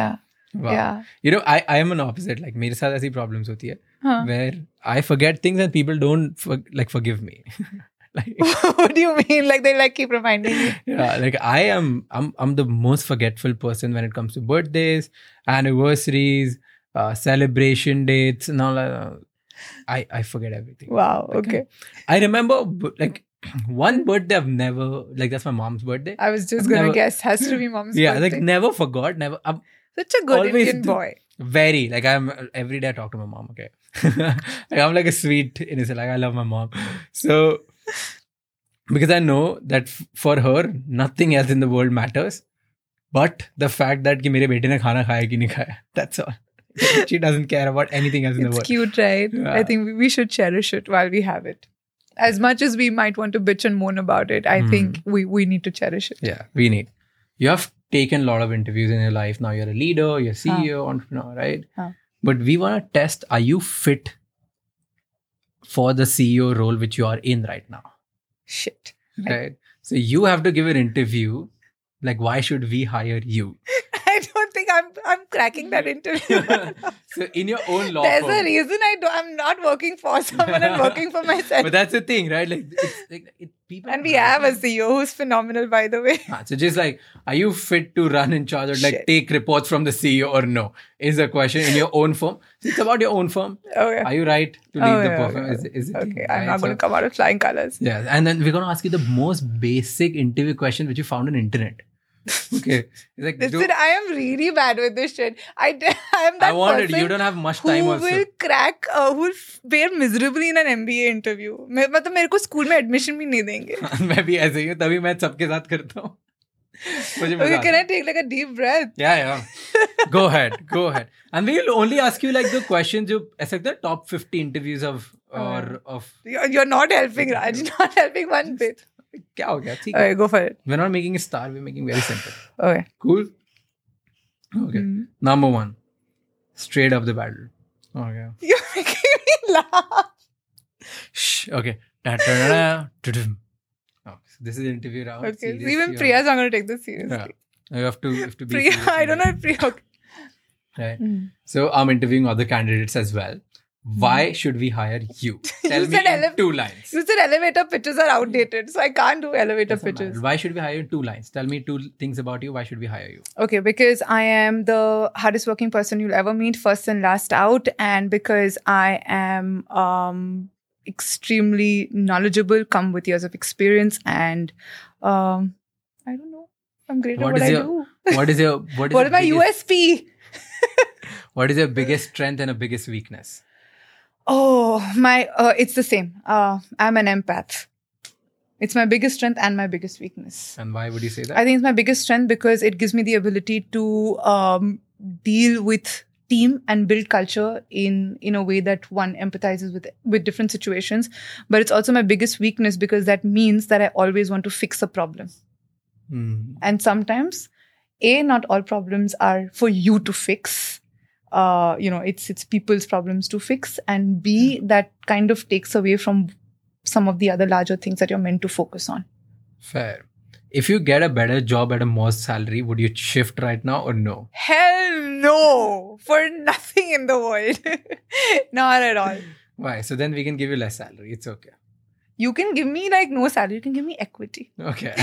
Wow. Yeah. You know, I, I am an opposite. Like, मेरे साथ ऐसी problems होती है Huh. where I forget things and people don't for, like forgive me. Like, What do you mean? Like they like keep reminding you? yeah, like I am, I'm, I'm the most forgetful person when it comes to birthdays, anniversaries, uh, celebration dates, and all that. I, I forget everything. Wow. Okay. I remember b- like one birthday I've never, like that's my mom's birthday. I was just I've gonna never- guess. Has to be mom's Yeah, birthday. like never forgot, never. I'm Such a good always Indian do- boy. very, like I'm, every day I talk to my mom, okay? Like I'm like a sweet innocent, like I love my mom. So, because I know that f- for her, nothing else in the world matters. But the fact that कि मेरे बेटे ने खाना खाया कि नहीं खाया, that's all. She doesn't care about anything else in the It's world. cute, right? Yeah. I think we- we should cherish it while we have it. As much as we might want to bitch and moan about it, I Hmm. think we, we need to cherish it. Yeah, we need. You have taken a lot of interviews in your life. Now you're a leader, you're C E O, entrepreneur, right? Huh. But we want to test, are you fit for the C E O role which you are in right now? Shit. Right? So you have to give an interview. Like, why should we hire you? I don't think I'm I'm cracking that interview. So in your own law There's firm. a reason I do, I'm not working for someone and working for myself. But that's the thing, right? Like, it's, like it, people. And we have a C E O who's phenomenal, by the way. Ah, so just like, are you fit to run in charge or like Shit. take reports from the C E O or no? Is the question in your own firm. So it's about your own firm. Oh, yeah. Are you right to lead Oh, the yeah, firm? okay. Is, is it Okay, right? I'm not So- going to come out of flying colors. Yeah, and then we're going to ask you the most basic interview question which you found on internet. Okay. It's like, Listen, do- I am really bad with this shit. I, d- I am that I wanted, person you don't have much time who also. will crack, uh, who will fare miserably in an M B A interview. मैं मतलब मेरे को school में admission भी नहीं देंगे. मैं भी ऐसे ही हूँ, तभी मैं सबके साथ करता हूँ. मुझे मजा Okay, आता can है. I take like a deep breath? Yeah, yeah. Go ahead, go ahead. And we'll only ask you like the questions you, ऐसा the top fifty interviews of, or of, You're, you're not helping, Raj. Not helping one bit. क्या हो गया? ठीक है. Okay, go for it. We're not making a star, we're making very simple. Okay. Cool? Okay. Mm. Number one, straight up the battle. Okay. You're making me laugh. Shh. Okay. Da, da, da, da, da-dum. Oh, so this is interview round. Okay. Serious, Even you Priya's not going to take this seriously. Yeah. You have to, you have to be Priya, serious I in don't know that. if Priya. Okay. Right. Mm. So I'm interviewing other candidates as well. Why should we hire you? Tell You me said in elef- two lines. You said elevator pitches are outdated, so I can't do elevator Doesn't matter. pitches. Why should we hire you in two lines? Tell me two things about you. Why should we hire you? Okay, because I am the hardest working person you'll ever meet, first and last out, and because I am um, extremely knowledgeable, come with years of experience, and um, I don't know, I'm great What at what is I your- do. What is your what is, What your is my biggest, U S P? What is your biggest strength and a biggest weakness? Oh, my, uh, it's the same. Uh, I'm an empath. It's my biggest strength and my biggest weakness. And why would you say that? I think it's my biggest strength because it gives me the ability to um, deal with team and build culture in in a way that one empathizes with with different situations. But it's also my biggest weakness because that means that I always want to fix a problem. Hmm. And sometimes, A, not all problems are for you to fix. Uh, you know, it's it's people's problems to fix. And B, that kind of takes away from some of the other larger things that you're meant to focus on. Fair. If you get a better job at a more salary, would you shift right now or no? Hell no! For nothing in the world. Not at all. Why? So then we can give you less salary. It's okay. You can give me like no salary. You can give me equity. Okay.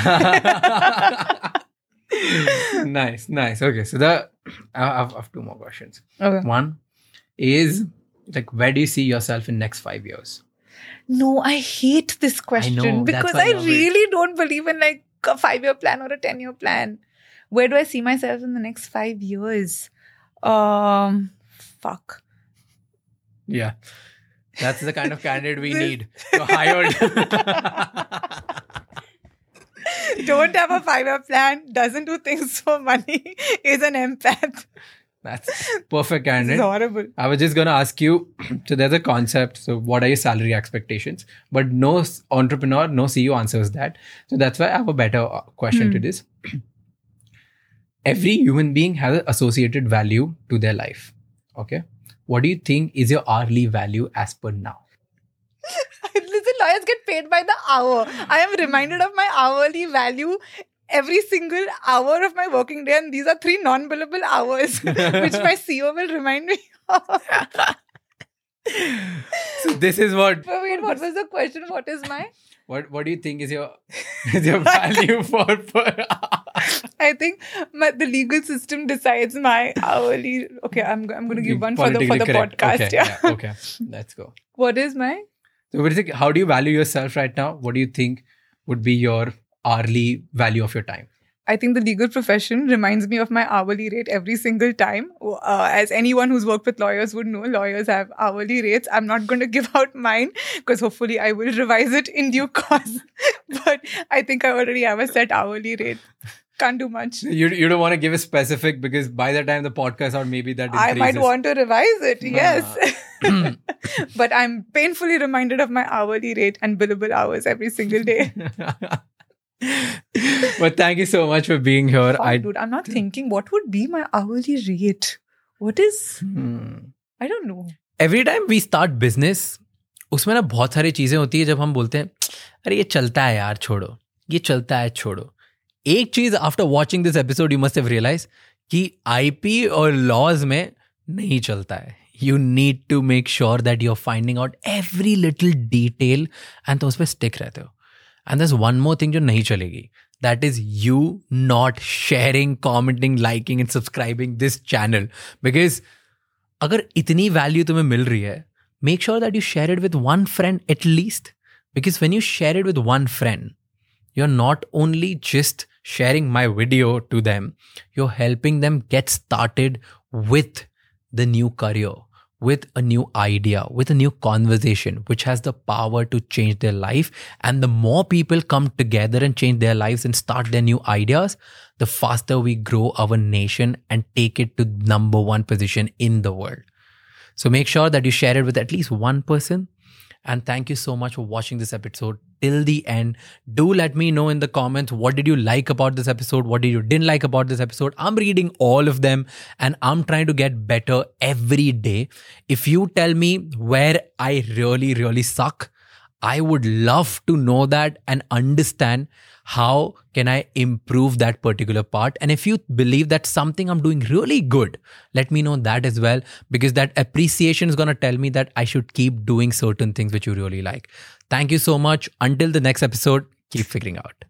Nice, nice. Okay, so the I have, I have two more questions. Okay. One is like, where do you see yourself in next five years? No, I hate this question know, that's because why I I love it. really don't believe in like a five-year plan or a ten-year plan. Where do I see myself in the next five years? Um, fuck. Yeah, that's the kind of candidate we need. So hired. Don't have a five-year plan. Doesn't do things for money. Is an empath. That's perfect This is candidate. horrible. I was just gonna ask you. So there's a concept. So what are your salary expectations? But no s- entrepreneur, no C E O answers that. So that's why I have a better uh, question to this. Every human being has an associated value to their life. Okay. What do you think is your hourly value as per now? Listen, lawyers get paid by the hour. I am reminded of my hourly value every single hour of my working day, and these are three non-billable hours, which my C E O will remind me of. So this is what. But wait, what was the question? What is my? What What do you think is your is your value for per hour? I think my, the legal system decides my hourly. Okay, I'm I'm going to give one for the for the correct. podcast. Okay, yeah. yeah. Okay. Let's go. What is my? So, what is it, how do you value yourself right now? What do you think would be your hourly value of your time? I think the legal profession reminds me of my hourly rate every single time. Uh, as anyone who's worked with lawyers would know, lawyers have hourly rates. I'm not going to give out mine because hopefully I will revise it in due course. But I think I already have a set hourly rate. Can't do much. You you don't want to give a specific because by the time the podcast out, maybe that increases. I might want to revise it, yes. But I'm painfully reminded of my hourly rate and billable hours every single day. But thank you so much for being here. Fuck, I, dude, I'm not thinking what would be my hourly rate. What is? Hmm. I don't know. Every time we start business, उसमें ना बहुत सारी चीजें होती है जब हम बोलते हैं अरे ये चलता है यार छोड़ो, ये चलता है छोड़ो. एक चीज after watching this episode you must have realize कि आईपी और लॉज में नहीं चलता है. You need to make sure that you're finding out every little detail and तुम उस पर stick रहते हो. And there's one more thing जो नहीं चलेगी. That is you not sharing, commenting, liking and subscribing this channel. Because अगर इतनी value तुम्हें मिल रही है, make sure that you share it with one friend at least. Because when you share it with one friend, you're not only just sharing my video to them, you're helping them get started with the new career, with a new idea, with a new conversation, which has the power to change their life. And the more people come together and change their lives and start their new ideas, the faster we grow our nation and take it to number one position in the world. So make sure that you share it with at least one person. And thank you so much for watching this episode till the end. Do let me know in the comments, what did you like about this episode? What did you didn't like about this episode? I'm reading all of them and I'm trying to get better every day. If you tell me where I really, really suck, I would love to know that and understand how can I improve that particular part. And if you believe that something I'm doing really good, let me know that as well, because that appreciation is going to tell me that I should keep doing certain things which you really like. Thank you so much. Until the next episode, keep figuring out.